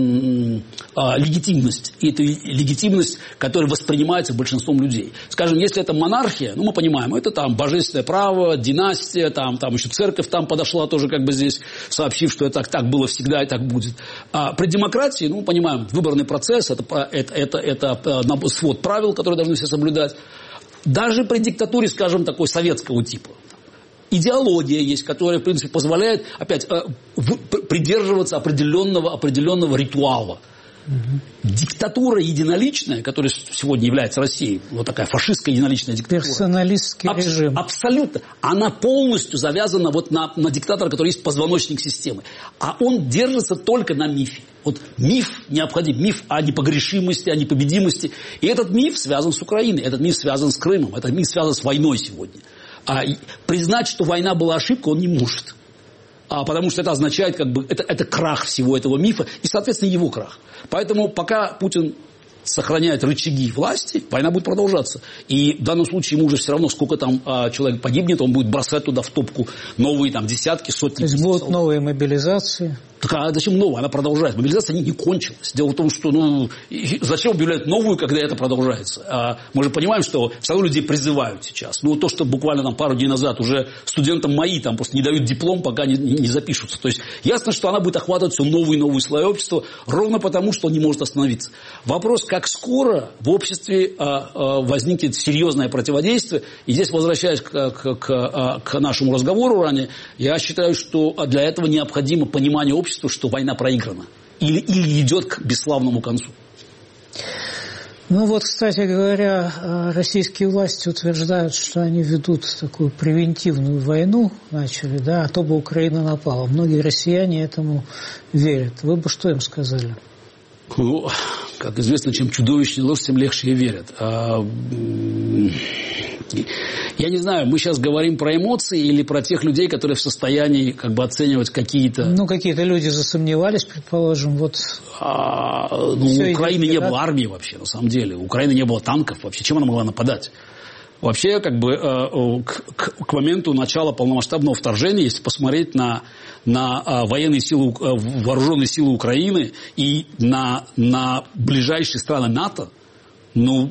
B: а, легитимность. И эту легитимность, которая воспринимается большинством людей. Скажем, если это монархия, ну, мы понимаем, это там божественное право, династия, там, там еще церковь там подошла тоже как бы здесь, сообщив, что это так было всегда и так будет. А при демократии, ну, мы понимаем, выборный процесс, это, это, это, это свод правил, которые должны все соблюдать. Даже при диктатуре, скажем, такой советского типа. Идеология есть, которая, в принципе, позволяет, опять, придерживаться определенного, определенного ритуала. Угу. Диктатура единоличная, которая сегодня является Россией, вот такая фашистская единоличная диктатура.
A: Персоналистский Аб- режим.
B: Абсолютно. Она полностью завязана вот на, на диктатора, который есть позвоночник системы. А он держится только на мифе. Вот миф необходим, миф о непогрешимости, о непобедимости. И этот миф связан с Украиной, этот миф связан с Крымом, этот миф связан с войной сегодня. А признать, что война была ошибкой, он не может. А, потому что это означает, как бы, это, это крах всего этого мифа и, соответственно, его крах. Поэтому пока Путин сохраняет рычаги власти, война будет продолжаться. И в данном случае ему уже все равно, сколько там а, человек погибнет, он будет бросать туда в топку новые там, десятки, сотни.
A: То есть будут новые мобилизации?
B: Так а зачем новая? Она продолжается. Мобилизация не, не кончилась. Дело в том, что ну, зачем объявлять новую, когда это продолжается? А мы же понимаем, что все равно людей призывают сейчас. Ну, то, что буквально там, пару дней назад уже студентам МАИ там просто не дают диплом, пока не, не запишутся. То есть ясно, что она будет охватывать все новые и новые слои общества, ровно потому, что он не может остановиться. Вопрос, как скоро в обществе а, а, возникнет серьезное противодействие. И здесь, возвращаясь к, к, к, к нашему разговору ранее, я считаю, что для этого необходимо понимание общества, что война проиграна или, или идет к бесславному концу.
A: Ну вот, кстати говоря, российские власти утверждают, что они ведут такую превентивную войну, начали, да, а то бы Украина напала. Многие россияне этому верят. Вы бы что им сказали?
B: Ну, как известно, чем чудовищнее ложь, тем легче и верят. А, я не знаю, мы сейчас говорим про эмоции или про тех людей, которые в состоянии как бы оценивать какие-то...
A: Ну, какие-то люди засомневались, предположим, вот...
B: А, ну, у Украины не было армии вообще, на самом деле. У Украины не было танков вообще. Чем она могла нападать? Вообще, как бы, э, к, к, к моменту начала полномасштабного вторжения, если посмотреть на, на э, военные силы, э, вооруженные силы Украины и на, на ближайшие страны НАТО, ну,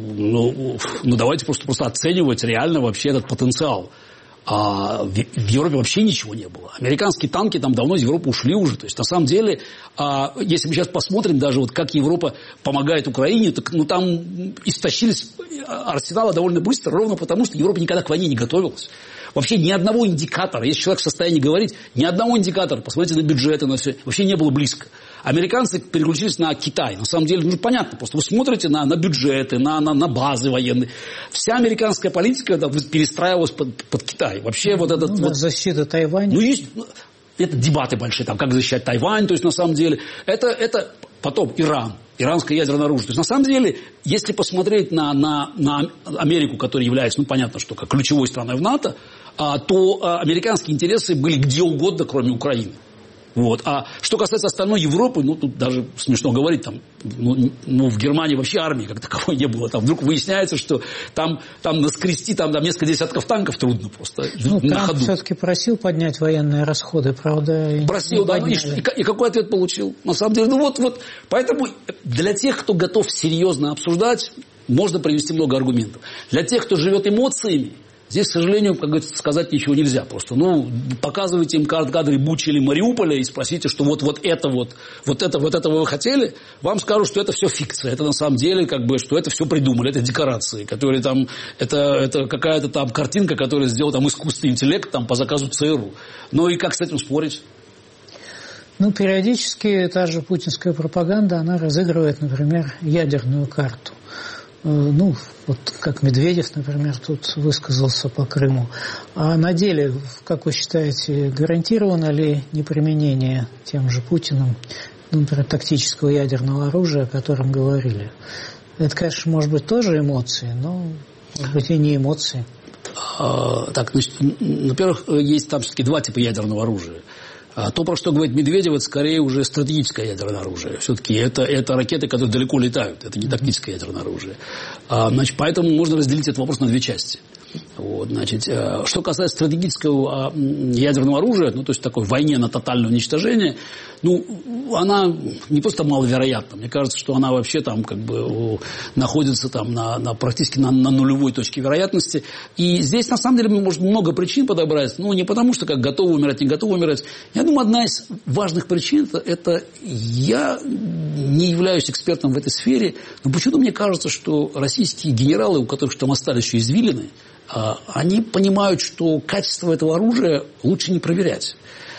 B: ну, ну давайте просто, просто оценивать реально вообще этот потенциал. А в, в Европе вообще ничего не было. Американские танки там давно из Европы ушли уже. То есть, на самом деле, а, если мы сейчас посмотрим даже, вот как Европа помогает Украине, так ну, там истощились арсеналы довольно быстро, ровно потому, что Европа никогда к войне не готовилась. Вообще ни одного индикатора, если человек в состоянии говорить, ни одного индикатора, посмотрите на бюджеты, на все, вообще не было близко. Американцы переключились на Китай. На самом деле, ну, понятно, просто вы смотрите на, на бюджеты, на, на, на базы военные. Вся американская политика да, перестраивалась под, под Китай. Вообще вот этот...
A: Ну,
B: вот,
A: защита Тайваня.
B: Ну, есть... Это дебаты большие, там, как защищать Тайвань, то есть, на самом деле, это, это потом Иран, иранское ядерное оружие. То есть, на самом деле, если посмотреть на, на, на Америку, которая является, ну, понятно, что как ключевой страной в НАТО, а, то а, американские интересы были где угодно, кроме Украины. Вот. А что касается остальной Европы, ну, тут даже смешно говорить, там, ну, ну, в Германии вообще армии как таковой не было. Там вдруг выясняется, что там, там наскрести там, там несколько десятков танков трудно просто.
A: Ну,
B: на
A: Трамп
B: ходу.
A: Все-таки просил поднять военные расходы, правда?
B: Просил, да. И, и, и какой ответ получил? На самом деле, ну вот, вот. Поэтому для тех, кто готов серьезно обсуждать, можно привести много аргументов. Для тех, кто живет эмоциями, здесь, к сожалению, как говорится, сказать ничего нельзя. Просто, ну, показывайте им кадры Бучи или Мариуполя и спросите, что вот, вот это вот, вот это, вот этого вы хотели, вам скажут, что это все фикция. Это на самом деле, как бы, что это все придумали, это декорации, которые там, это, это какая-то там картинка, которую сделал там искусственный интеллект там по заказу ЦРУ. Ну и как с этим спорить?
A: Ну, периодически та же путинская пропаганда, она разыгрывает, например, ядерную карту. Ну, вот как Медведев, например, тут высказался по Крыму. А на деле, как вы считаете, гарантировано ли неприменение тем же Путиным, например, тактического ядерного оружия, о котором говорили? Это, конечно, может быть тоже эмоции, но, может быть, и не эмоции.
B: А, так, значит, во-первых, есть там все-таки два типа ядерного оружия. А то, про что говорит Медведев, это скорее уже стратегическое ядерное оружие. Все-таки это, это ракеты, которые далеко летают. Это не тактическое ядерное оружие. А, значит, поэтому можно разделить этот вопрос на две части. Вот, значит, что касается стратегического ядерного оружия, ну, то есть такой войне на тотальное уничтожение, ну, она не просто маловероятна. Мне кажется, что она вообще там как бы находится там на, на, практически на, на нулевой точке вероятности. И здесь, на самом деле, мы можем много причин подобрать. Ну, не потому, что как готовы умирать, не готовы умирать. Я думаю, одна из важных причин – это я не являюсь экспертом в этой сфере, но почему-то мне кажется, что российские генералы, у которых там остались еще извилины, они понимают, что качество этого оружия лучше не проверять.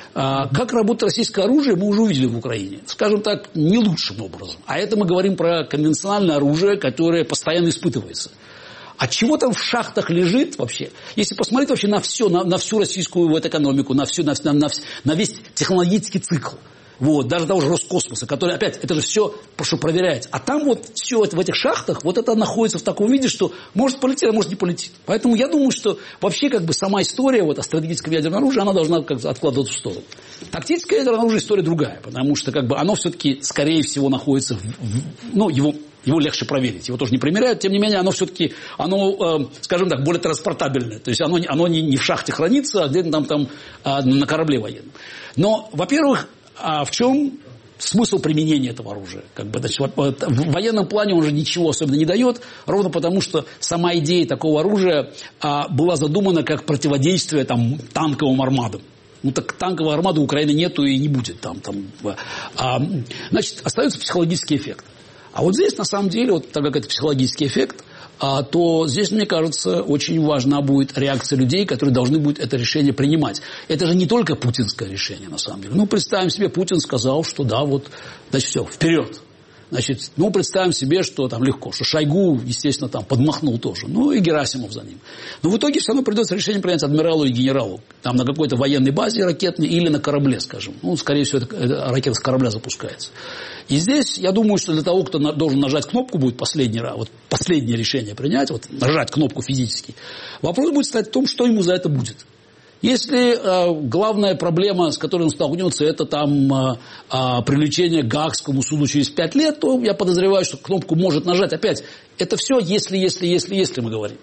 B: Как работает российское оружие, мы уже увидели в Украине. Скажем так, не лучшим образом. А это мы говорим про конвенциональное оружие, которое постоянно испытывается. А чего там в шахтах лежит вообще? Если посмотреть вообще на все, на, на всю российскую вот экономику, на, всю, на, на, на весь технологический цикл. Вот, даже того же Роскосмоса, который, опять, это же все, прошу, проверяется. А там вот все это в этих шахтах, вот это находится в таком виде, что может полететь, а может не полететь. Поэтому я думаю, что вообще как бы сама история вот, о стратегическом ядерном оружии, она должна как бы откладываться в сторону. Тактическое ядерное оружие история другая, потому что как бы оно все-таки, скорее всего, находится в, в, ну, его... Его легче проверить. Его тоже не примеряют. Тем не менее, оно все-таки, оно, э, скажем так, более транспортабельное. То есть, оно, оно не, не в шахте хранится, а где-то там, там э, на корабле военном. Но, во-первых, а в чем смысл применения этого оружия? Как бы, значит, в военном плане он же ничего особенно не дает, ровно потому, что сама идея такого оружия а, была задумана как противодействие там, танковым армадам. Ну, так танковой армады у Украины нету и не будет. Там, там, а, значит, остается психологический эффект. А вот здесь, на самом деле, вот так как это психологический эффект, а, то здесь, мне кажется, очень важна будет реакция людей, которые должны будут это решение принимать. Это же не только путинское решение, на самом деле. Ну, представим себе, Путин сказал, что да, вот, значит, все, вперед. Значит, ну, представим себе, что там легко, что Шойгу, естественно, там подмахнул тоже. Ну, и Герасимов за ним. Но в итоге все равно придется решение принять адмиралу и генералу. Там на какой-то военной базе ракетной или на корабле, скажем. Ну, скорее всего, это, это ракета с корабля запускается. И здесь, я думаю, что для того, кто на, должен нажать кнопку, будет последний раз, вот последнее решение принять, вот нажать кнопку физически. Вопрос будет стоять в том, что ему за это будет. Если э, главная проблема, с которой он столкнется, это там э, э, привлечение к Гаагскому суду через пять лет, то я подозреваю, что кнопку может нажать. Опять, это все если, если, если, если мы говорим.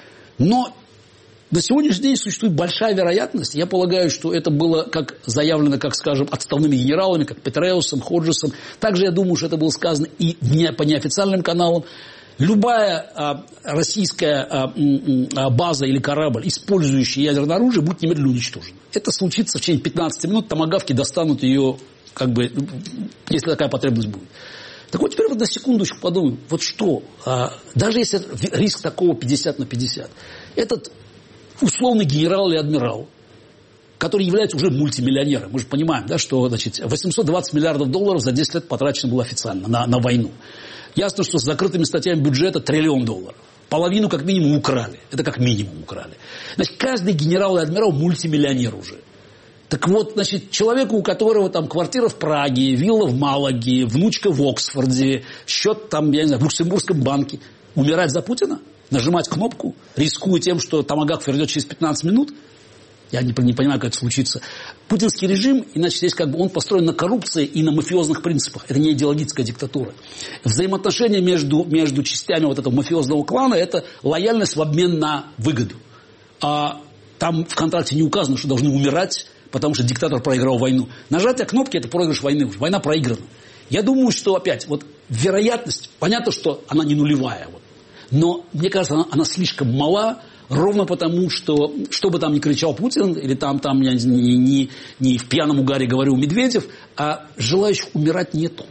B: Но на сегодняшний день существует большая вероятность, я полагаю, что это было как заявлено, как, скажем, отставными генералами, как Петреусом, Ходжесом. Также я думаю, что это было сказано и не, по неофициальным каналам. Любая а, российская а, а, база или корабль, использующий ядерное оружие, будет немедленно уничтожена. Это случится в течение пятнадцати минут, томагавки достанут ее, как бы, если такая потребность будет. Так вот, теперь вот на секундочку подумаем, вот что, а, даже если риск такого пятьдесят на пятьдесят, этот условный генерал или адмирал, который является уже мультимиллионером, мы же понимаем, да, что значит, восемьсот двадцать миллиардов долларов за десять лет потрачено было официально на, на войну. Ясно, что с закрытыми статьями бюджета триллион долларов. Половину как минимум украли. Это как минимум украли. Значит, каждый генерал и адмирал мультимиллионер уже. Так вот, значит, человеку, у которого там квартира в Праге, вилла в Малаге, внучка в Оксфорде, счет там, я не знаю, в Люксембургском банке, умирать за Путина? Нажимать кнопку, рискуя тем, что томагавк вернет через пятнадцать минут? Я не, не понимаю, как это случится. Путинский режим, иначе здесь как бы он построен на коррупции и на мафиозных принципах. Это не идеологическая диктатура. Взаимоотношения между, между частями вот этого мафиозного клана – это лояльность в обмен на выгоду. А там в контракте не указано, что должны умирать, потому что диктатор проиграл войну. Нажатие кнопки – это проигрыш войны уже. Война проиграна. Я думаю, что опять, вот вероятность, понятно, что она не нулевая, вот, но мне кажется, она, она слишком мала, ровно потому, что, что бы там ни кричал Путин, или там, там я не, не, не в пьяном угаре говорил Медведев, а желающих умирать нету.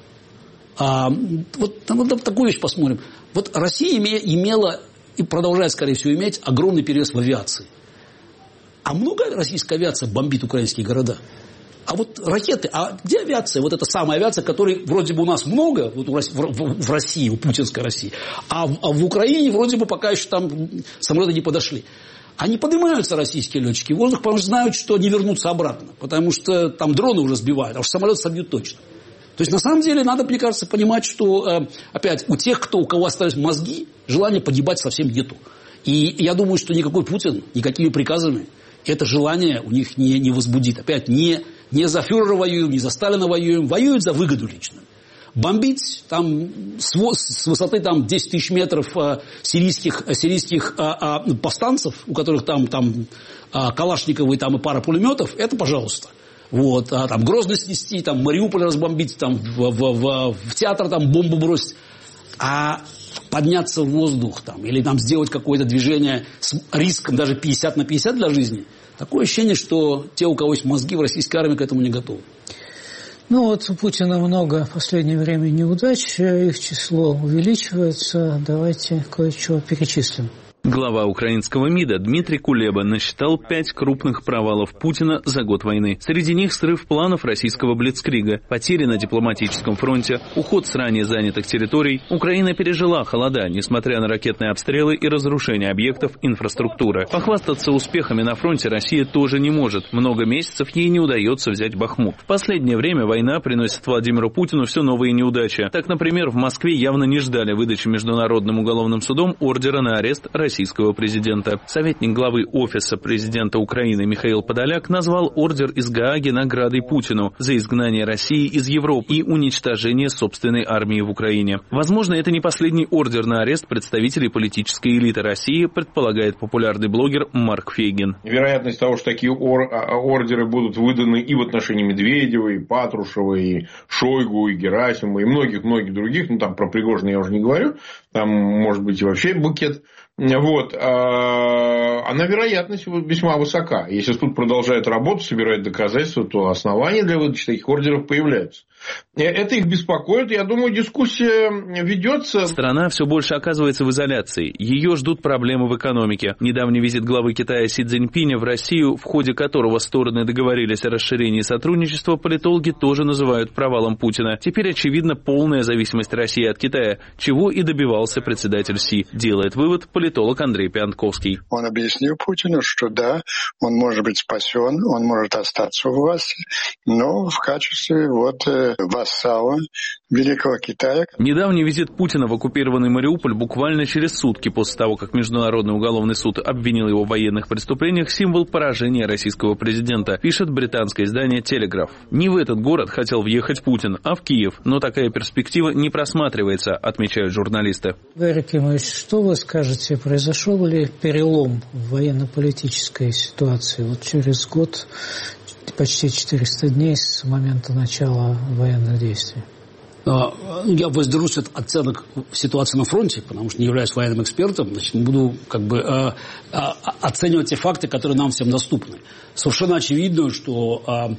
B: А, вот, вот такую вещь посмотрим. Вот Россия име, имела и продолжает, скорее всего, иметь огромный перевес в авиации. А много российская авиация бомбит украинские города? А вот ракеты, а где авиация? Вот эта самая авиация, которой вроде бы у нас много, вот в, в, в России, у путинской России, а в, а в Украине вроде бы пока еще там самолеты не подошли. Они поднимаются, российские летчики, в воздух, потому что знают, что не вернутся обратно, потому что там дроны уже сбивают, а уж самолет собьют точно. То есть, на самом деле, надо, мне кажется, понимать, что, опять, у тех, кто, у кого остались мозги, желание погибать совсем нету. И я думаю, что никакой Путин, никакими приказами это желание у них не, не возбудит. Опять, не, не за фюрера воюем, не за Сталина воюем, воюют за выгоду личную. Бомбить там с, с высоты там, десять тысяч метров а, сирийских, а, сирийских а, а, повстанцев, у которых там, там а, Калашниковы там, и пара пулеметов, это пожалуйста. Вот, а, там Грозный снести, там, Мариуполь разбомбить, там, в, в, в, в театр там, бомбу бросить. А подняться в воздух там, или там, сделать какое-то движение с риском даже пятьдесят на пятьдесят для жизни, такое ощущение, что те, у кого есть мозги в российской армии, к этому не готовы.
A: Ну вот у Путина много в последнее время неудач, их число увеличивается. Давайте кое-что перечислим.
C: Глава украинского МИДа Дмитрий Кулеба насчитал пять крупных провалов Путина за год войны. Среди них срыв планов российского блицкрига, потери на дипломатическом фронте, уход с ранее занятых территорий. Украина пережила холода, несмотря на ракетные обстрелы и разрушение объектов инфраструктуры. Похвастаться успехами на фронте Россия тоже не может. Много месяцев ей не удается взять Бахмут. В последнее время война приносит Владимиру Путину все новые неудачи. Так, например, в Москве явно не ждали выдачи Международным уголовным судом ордера на арест российского президента. Советник главы Офиса президента Украины Михаил Подоляк назвал ордер из Гааги наградой Путину за изгнание России из Европы и уничтожение собственной армии в Украине. Возможно, это не последний ордер на арест представителей политической элиты России, предполагает популярный блогер Марк Фейгин.
D: Вероятность того, что такие ор- ордеры будут выданы и в отношении Медведева, и Патрушева, и Шойгу, и Герасимова, и многих-многих других, ну там про Пригожина я уже не говорю, там может быть и вообще букет. Вот, она вероятность весьма высока. Если суд продолжает работу, собирает доказательства, то основания для выдачи таких ордеров появляются. Это их беспокоит. Я думаю, дискуссия ведется.
C: Страна все больше оказывается в изоляции. Ее ждут проблемы в экономике. Недавний визит главы Китая Си Цзиньпиня в Россию, в ходе которого стороны договорились о расширении сотрудничества, политологи тоже называют провалом Путина. Теперь очевидна полная зависимость России от Китая, чего и добивался председатель Си. Делает вывод политолог Андрей Пиантковский.
E: Он объяснил Путину, что да, он может быть спасен, он может остаться у власти, но в качестве вот вассала Великого Китая.
C: Недавний визит Путина в оккупированный Мариуполь буквально через сутки после того, как Международный уголовный суд обвинил его в военных преступлениях, символ поражения российского президента, пишет британское издание «Телеграф». Не в этот город хотел въехать Путин, а в Киев, но такая перспектива не просматривается, отмечают журналисты.
A: Гарри Кимович, что вы скажете, произошел ли перелом в военно-политической ситуации? Вот через год, почти четыреста дней с момента начала военных действий.
B: Я воздержусь от оценок ситуации на фронте, потому что не являюсь военным экспертом, значит, не буду как бы э, э, оценивать те факты, которые нам всем доступны. Совершенно очевидно, что э,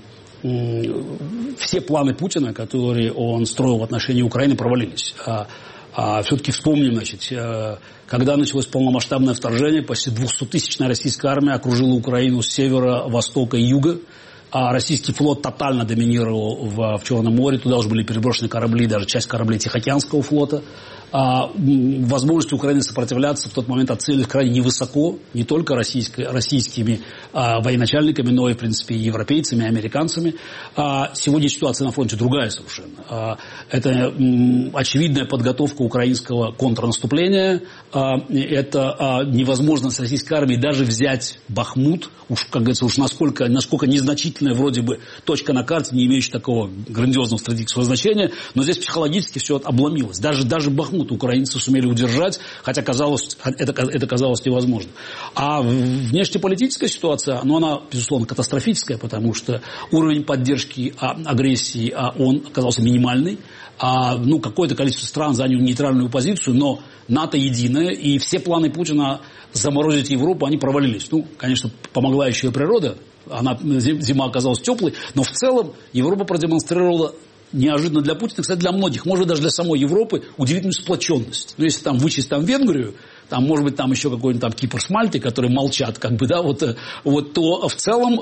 B: э, все планы Путина, которые он строил в отношении Украины, провалились. А, а все-таки вспомним, значит, э, когда началось полномасштабное вторжение, почти двухсоттысячная российская армия окружила Украину с севера, востока и юга. А российский флот тотально доминировал в, в Черном море. Туда уже были переброшены корабли, даже часть кораблей Тихоокеанского флота. А, возможности Украины сопротивляться в тот момент оценивались крайне невысоко, не только российскими а, военачальниками, но и, в принципе, европейцами, американцами. А, сегодня ситуация на фронте другая совершенно. А, это м, очевидная подготовка украинского контрнаступления. А, это а, невозможность российской армии даже взять Бахмут, уж, как говорится, уж насколько, насколько незначительная вроде бы точка на карте, не имеющая такого грандиозного стратегического значения, но здесь психологически все обломилось. Даже, даже Бахмут украинцы сумели удержать, хотя казалось, это, это казалось невозможно. А внешнеполитическая ситуация, ну, она, безусловно, катастрофическая, потому что уровень поддержки а, агрессии, а, он оказался минимальный. А, ну, какое-то количество стран заняли нейтральную позицию, но НАТО единое, и все планы Путина заморозить Европу, они провалились. Ну, конечно, помогла еще и природа, она, зима оказалась теплой, но в целом Европа продемонстрировала неожиданно для Путина, кстати, для многих, может быть, даже для самой Европы, удивительную сплоченность. Ну, если там вычесть там Венгрию, там, может быть, там еще какой-нибудь там Кипр с Мальтой, которые молчат, как бы, да, вот, вот, то в целом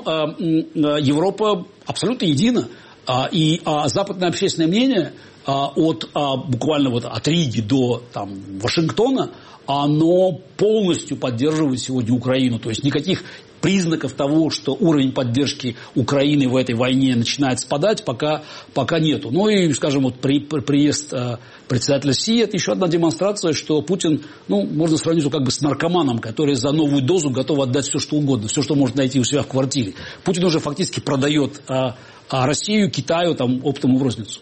B: э, Европа абсолютно едина. А, и а, западное общественное мнение а, от, а, буквально вот от Риги до там, Вашингтона, оно полностью поддерживает сегодня Украину. То есть никаких признаков того, что уровень поддержки Украины в этой войне начинает спадать, пока, пока нету. Ну и, скажем, вот при, при, приезд э, председателя Си – это еще одна демонстрация, что Путин, ну, можно сравнить его как бы с наркоманом, который за новую дозу готов отдать все, что угодно, все, что может найти у себя в квартире. Путин уже фактически продает э, Россию, Китаю, там, оптовую розницу.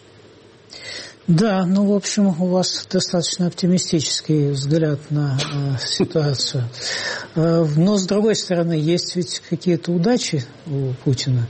A: Да, ну, в общем, у вас достаточно оптимистический взгляд на э, ситуацию. Э, но, с другой стороны, есть ведь какие-то удачи у Путина.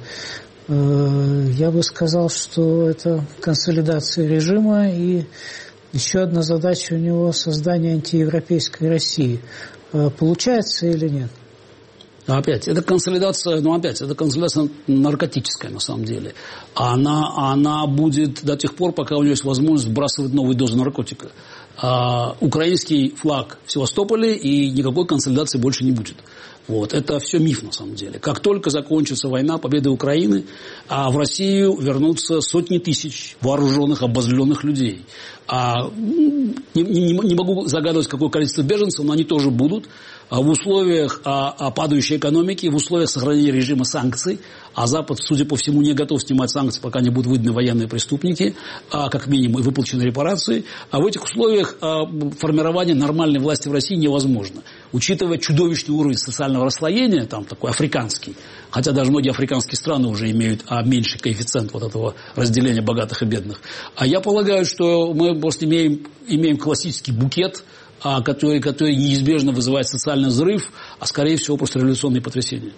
A: Э, я бы сказал, что это консолидация режима, и еще одна задача у него – создание антиевропейской России. Э, получается или нет?
B: Опять, это консолидация, ну опять, это консолидация наркотическая на самом деле. Она, она будет до тех пор, пока у нее есть возможность вбрасывать новые дозы наркотика. А, украинский флаг в Севастополе, и никакой консолидации больше не будет. Вот. Это все миф на самом деле. Как только закончится война, победа Украины, а в Россию вернутся сотни тысяч вооруженных, обозленных людей. А, не, не, не могу загадывать, какое количество беженцев, но они тоже будут. А в условиях а, а падающей экономики, в условиях сохранения режима санкций, а Запад, судя по всему, не готов снимать санкции, пока не будут выданы военные преступники, а, как минимум, и выплачены репарации. А в этих условиях а, формирование нормальной власти в России невозможно. Учитывая чудовищный уровень социального расслоения, там такой африканский, хотя даже многие африканские страны уже имеют а, меньший коэффициент вот этого разделения богатых и бедных. А я полагаю, что мы просто имеем, имеем классический букет, а, который, который неизбежно вызывает социальный взрыв, а скорее всего просто революционные потрясения.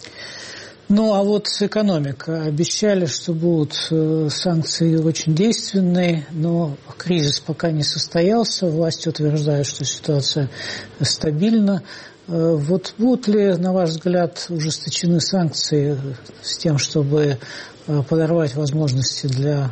A: Ну, а вот экономика. Обещали, что будут э, санкции очень действенные, но кризис пока не состоялся. Власти утверждают, что ситуация стабильна. Э, вот будут ли, на ваш взгляд, ужесточены санкции с тем, чтобы э, подорвать возможности для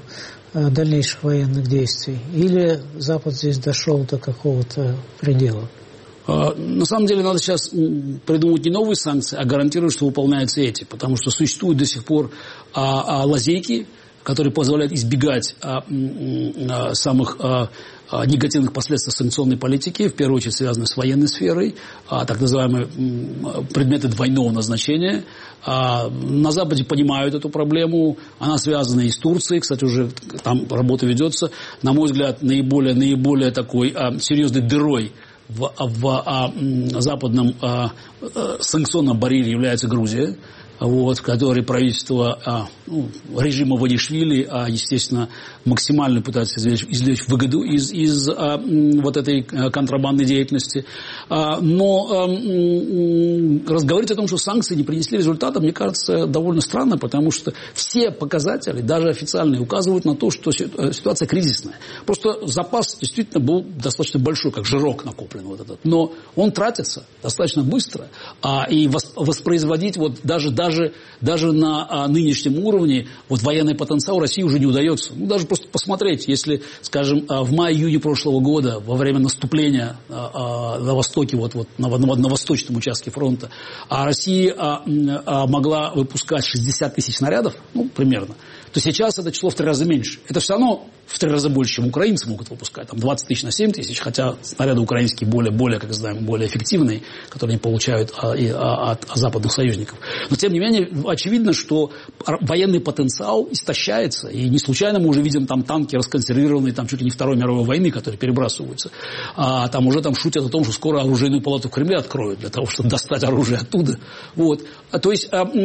A: дальнейших военных действий? Или Запад здесь дошел до какого-то предела?
B: На самом деле надо сейчас придумать не новые санкции, а гарантировать, что выполняются эти. Потому что существуют до сих пор а, а, лазейки, которые позволяют избегать а, а, самых а, а, негативных последствий санкционной политики, в первую очередь связанные с военной сферой, а, так называемые м, предметы двойного назначения. А, на Западе понимают эту проблему, она связана и с Турцией, кстати, уже там работа ведется. На мой взгляд, наиболее, наиболее такой а, серьезной дырой в, в а, западном а, санкционном барьере является Грузия, вот, в которой правительство а, ну, режима Иванишвили, а, естественно, максимально пытается извлечь, извлечь выгоду из, из а, вот этой контрабандной деятельности. А, но а, разговаривать о том, что санкции не принесли результата, мне кажется, довольно странно, потому что все показатели, даже официальные, указывают на то, что ситуация кризисная. Просто запас действительно был достаточно большой, как жирок накоплен вот этот. Но он тратится достаточно быстро, а, и воспроизводить вот даже, даже Даже, даже на а, нынешнем уровне вот, военный потенциал России уже не удается. Ну, даже просто посмотреть, если, скажем, а, в мае-июне прошлого года, во время наступления а, а, на востоке, вот, вот, на, на, на восточном участке фронта, а Россия а, а, могла выпускать шестьдесят тысяч снарядов, ну, примерно, то сейчас это число в три раза меньше. Это все равно в три раза больше, чем украинцы могут выпускать. Там двадцать тысяч на семь тысяч, хотя снаряды украинские более, более, как знаем, более эффективные, которые они получают а, и, а, от, от западных союзников. Но, тем не менее, очевидно, что военный потенциал истощается. И не случайно мы уже видим там танки расконсервированные, там чуть ли не Второй мировой войны, которые перебрасываются. А там уже там шутят о том, что скоро оружейную палату в Кремле откроют для того, чтобы достать оружие оттуда. Вот. А, то есть... А,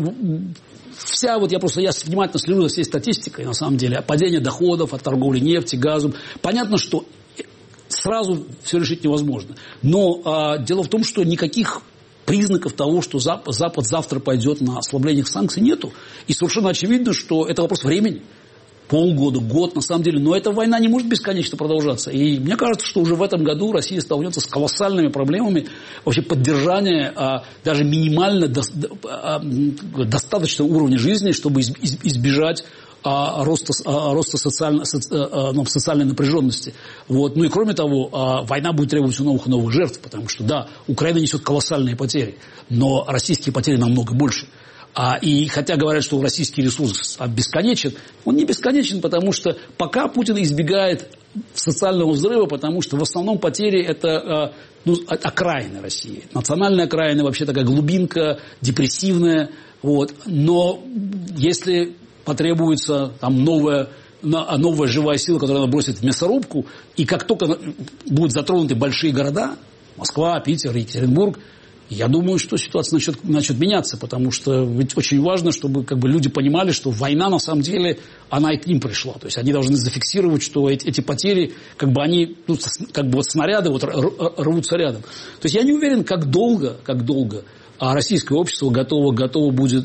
B: Вся вот я просто я внимательно слежу за всей статистикой, на самом деле, падение доходов от торговли нефтью, газом. Понятно, что сразу все решить невозможно. Но а, дело в том, что никаких признаков того, что Запад, Запад завтра пойдет на ослабление санкций, нету. И совершенно очевидно, что это вопрос времени. Полгода, год, на самом деле. Но эта война не может бесконечно продолжаться. И мне кажется, что уже в этом году Россия столкнется с колоссальными проблемами вообще поддержания а, даже минимально до, а, достаточного уровня жизни, чтобы из, из, избежать а, роста, а, роста социально, соци, а, ну, социальной напряженности. Вот. Ну и кроме того, а, война будет требовать все новых и новых жертв, потому что, да, Украина несет колоссальные потери, но российские потери намного больше. А, и хотя говорят, что российский ресурс бесконечен, он не бесконечен, потому что пока Путин избегает социального взрыва, потому что в основном потери это ну, окраины России. Национальная окраина вообще такая глубинка, депрессивная. Вот. Но если потребуется там новая, новая живая сила, которая она бросит в мясорубку, и как только будут затронуты большие города, Москва, Питер, Екатеринбург, я думаю, что ситуация начнет, начнет меняться, потому что ведь очень важно, чтобы как бы, люди понимали, что война на самом деле, она и к ним пришла. То есть они должны зафиксировать, что эти, эти потери, как бы они, ну, как бы вот снаряды вот рвутся рядом. То есть я не уверен, как долго, как долго российское общество готово, готово будет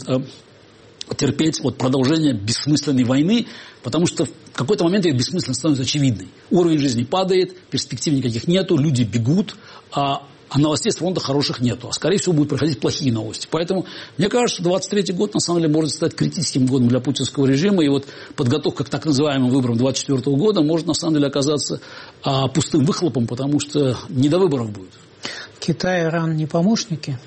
B: терпеть вот, продолжение бессмысленной войны, потому что в какой-то момент ее бессмысленность становится очевидной. Уровень жизни падает, перспектив никаких нету, люди бегут, а А новостей с фронта хороших нету. А скорее всего будут проходить плохие новости. Поэтому мне кажется, что двадцать третий год на самом деле может стать критическим годом для путинского режима. И вот подготовка к так называемым выборам двадцать четвёртого года может на самом деле оказаться а, пустым выхлопом, потому что не до выборов будет.
A: Китай и Иран не помощники?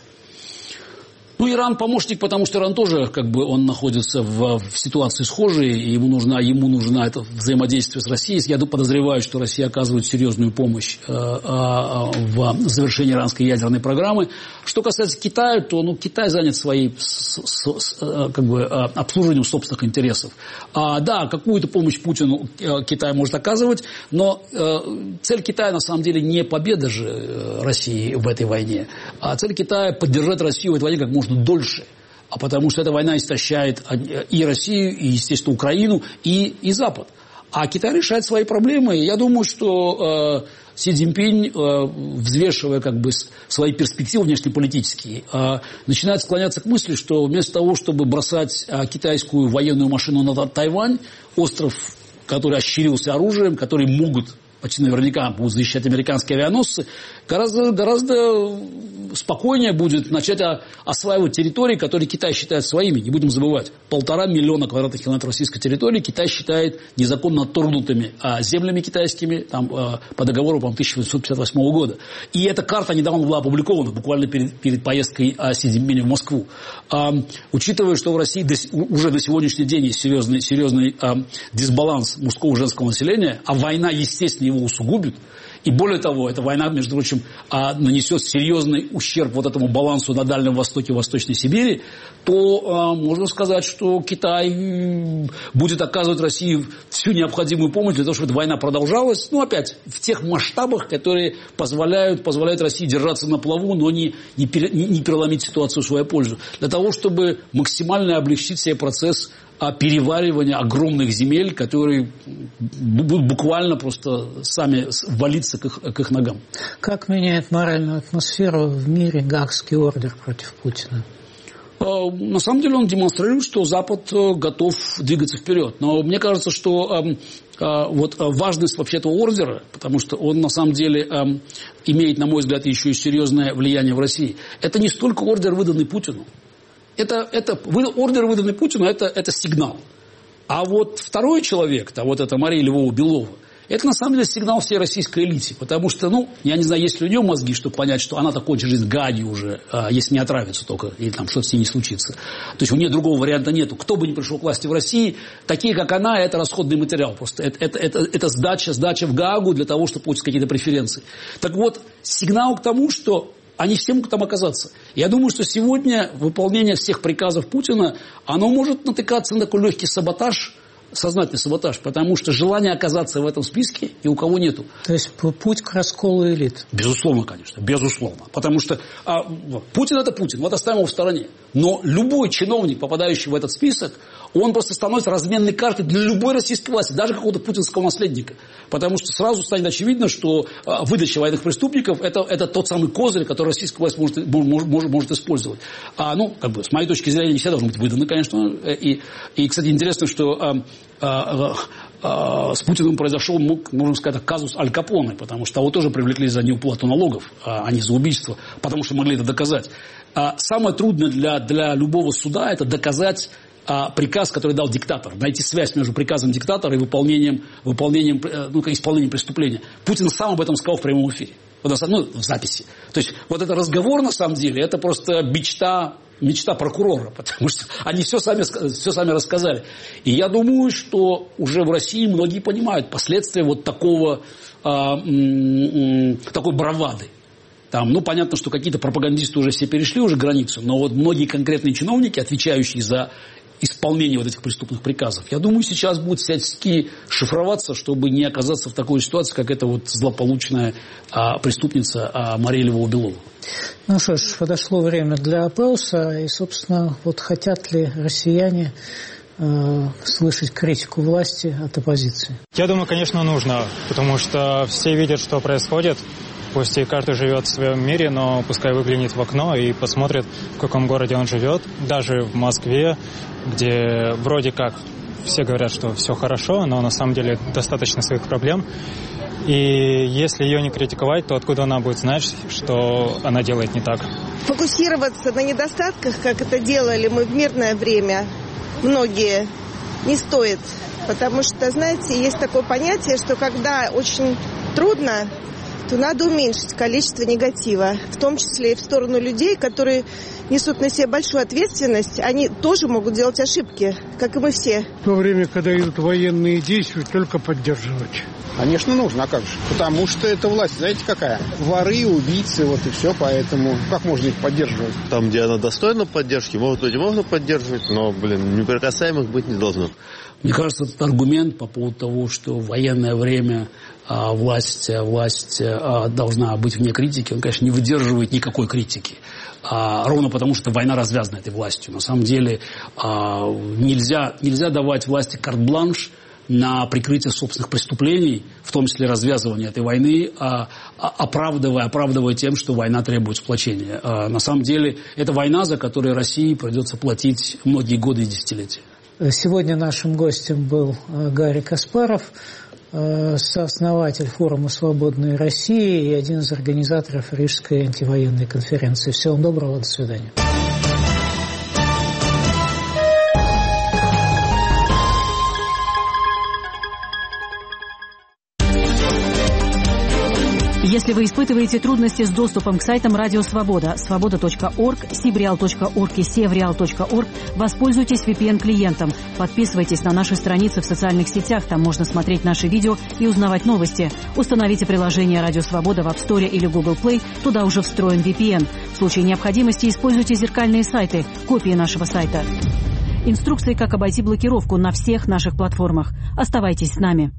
B: Ну, Иран помощник, потому что Иран тоже, как бы, он находится в, в ситуации схожей, и ему нужна, ему нужна это взаимодействие с Россией. Я подозреваю, что Россия оказывает серьезную помощь э, э, в завершении иранской ядерной программы. Что касается Китая, то, ну, Китай занят своей, с, с, с, как бы, обслуживанием собственных интересов. А, да, какую-то помощь Путину э, Китай может оказывать, но э, цель Китая, на самом деле, не победа же э, России в этой войне, а цель Китая поддержать Россию в этой войне как можно дольше, а потому что эта война истощает и Россию, и, естественно, Украину, и, и Запад. А Китай решает свои проблемы. И я думаю, что э, Си Цзиньпинь, э, взвешивая как бы свои перспективы внешнеполитические, э, начинает склоняться к мысли, что вместо того, чтобы бросать э, китайскую военную машину на Тайвань, остров, который ощерился оружием, который могут почти наверняка будут защищать американские авианосцы, гораздо, гораздо спокойнее будет начать осваивать территории, которые Китай считает своими. Не будем забывать, полтора миллиона квадратных километров российской территории Китай считает незаконно отторгнутыми землями китайскими там, по договору, по-моему, тысяча восемьсот пятьдесят восьмого года. И эта карта недавно была опубликована, буквально перед, перед поездкой Си Цзиньпиня в Москву. А, учитывая, что в России до, уже на сегодняшний день есть серьезный, серьезный а, дисбаланс мужского и женского населения, а война, естественно, его усугубит. И более того, эта война, между прочим, нанесет серьезный ущерб вот этому балансу на Дальнем Востоке и Восточной Сибири, то можно сказать, что Китай будет оказывать России всю необходимую помощь для того, чтобы эта война продолжалась. Ну, опять, в тех масштабах, которые позволяют, позволяют России держаться на плаву, но не, не, пере, не переломить ситуацию в свою пользу. Для того, чтобы максимально облегчить себе процесс переваривания огромных земель, которые будут буквально просто сами валиться к их, к их ногам.
A: Как меняет моральную атмосферу в мире Гаагский ордер против Путина?
B: На самом деле он демонстрирует, что Запад готов двигаться вперед. Но мне кажется, что вот важность вообще этого ордера, потому что он на самом деле имеет, на мой взгляд, еще и серьезное влияние в России. Это не столько ордер, выданный Путину. Это, это ордер, выданный Путину, это, это сигнал. А вот второй человек, а вот это Мария Львова-Белова, это на самом деле сигнал всей российской элите. Потому что, ну, я не знаю, есть ли у нее мозги, чтобы понять, что она такой жизнь в Гааге уже, если не отравится только, или там что-то с ней не случится. То есть у нее другого варианта нету. Кто бы ни пришел к власти в России, такие, как она, это расходный материал. Просто это, это, это, это сдача, сдача в Гаагу для того, чтобы получить какие-то преференции. Так вот, сигнал к тому, что они все могут там оказаться. Я думаю, что сегодня выполнение всех приказов Путина, оно может натыкаться на такой легкий саботаж, сознательный саботаж, потому что желания оказаться в этом списке ни у кого нету.
A: То есть путь к расколу элит?
B: Безусловно, конечно, безусловно. Потому что а, Путин – это Путин, вот оставим его в стороне. Но любой чиновник, попадающий в этот список, он просто становится разменной картой для любой российской власти, даже какого-то путинского наследника. Потому что сразу станет очевидно, что а, выдача военных преступников – это, это тот самый козырь, который российская власть может, может, может использовать. А, ну, как бы, с моей точки зрения, не все должны быть выданы, конечно. И, и кстати, интересно, что а, а, а, с Путиным произошел, можно сказать, казус Аль Капоне, потому что того тоже привлекли за неуплату налогов, а не за убийство, потому что могли это доказать. А самое трудное для, для любого суда – это доказать а, приказ, который дал диктатор, найти связь между приказом диктатора и выполнением, выполнением, ну, исполнением преступления. Путин сам об этом сказал в прямом эфире, ну, в записи. То есть вот этот разговор, на самом деле, это просто мечта, мечта прокурора, потому что они все сами, все сами рассказали. И я думаю, что уже в России многие понимают последствия вот такого, а, м- м- такой бравады. Там, ну, понятно, что какие-то пропагандисты уже все перешли уже границу, но вот многие конкретные чиновники, отвечающие за исполнение вот этих преступных приказов, я думаю, сейчас будут всячески шифроваться, чтобы не оказаться в такой ситуации, как эта вот злополучная а, преступница а, Мария Львова-Белова.
A: Ну что ж, подошло время для опроса, и, собственно, вот хотят ли россияне э, слышать критику власти от оппозиции?
F: Я думаю, конечно, нужно, потому что все видят, что происходит. Пусть и каждый живет в своем мире, но пускай выглянет в окно и посмотрит, в каком городе он живет. Даже в Москве, где вроде как все говорят, что все хорошо, но на самом деле достаточно своих проблем. И если ее не критиковать, то откуда она будет знать, что она делает не так?
G: Фокусироваться на недостатках, как это делали мы в мирное время, многие, не стоит. Потому что, знаете, есть такое понятие, что когда очень трудно, то надо уменьшить количество негатива, в том числе и в сторону людей, которые несут на себе большую ответственность. Они тоже могут делать ошибки, как и мы все.
H: В то время, когда идут военные действия, только поддерживать.
I: Конечно, нужно, а как же? Потому что это власть, знаете, какая? Воры, убийцы, вот и все, поэтому как можно их поддерживать?
J: Там, где она достойна поддержки, может быть, можно поддерживать, но, блин, неприкасаемых быть не должно.
B: Мне кажется, этот аргумент по поводу того, что в военное время а, власть, власть а, должна быть вне критики, он, конечно, не выдерживает никакой критики. А, ровно потому, что война развязана этой властью. На самом деле а, нельзя, нельзя давать власти карт-бланш на прикрытие собственных преступлений, в том числе развязывание этой войны, а, оправдывая, оправдывая тем, что война требует сплочения. А, на самом деле это война, за которую России придется платить многие годы и десятилетия.
A: Сегодня нашим гостем был Гарри Каспаров. сооснователь форума «Свободная Россия» и один из организаторов Рижской антивоенной конференции. Всего доброго, до свидания.
K: Если вы испытываете трудности с доступом к сайтам Радио Свобода, свобода точка орг, сибреал точка орг и севреал точка орг, воспользуйтесь ви пи эн-клиентом. Подписывайтесь на наши страницы в социальных сетях, там можно смотреть наши видео и узнавать новости. Установите приложение Радио Свобода в App Store или Google Play, туда уже встроен ви пи эн. В случае необходимости используйте зеркальные сайты, копии нашего сайта. Инструкции, как обойти блокировку на всех наших платформах. Оставайтесь с нами.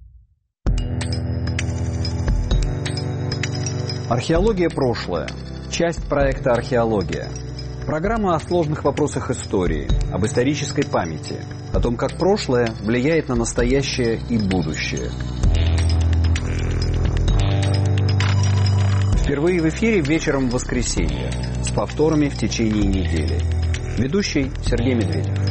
L: Археология прошлое. Часть проекта «Археология». Программа о сложных вопросах истории, об исторической памяти, о том, как прошлое влияет на настоящее и будущее. Впервые в эфире вечером в воскресенье, с повторами в течение недели. Ведущий Сергей Медведев.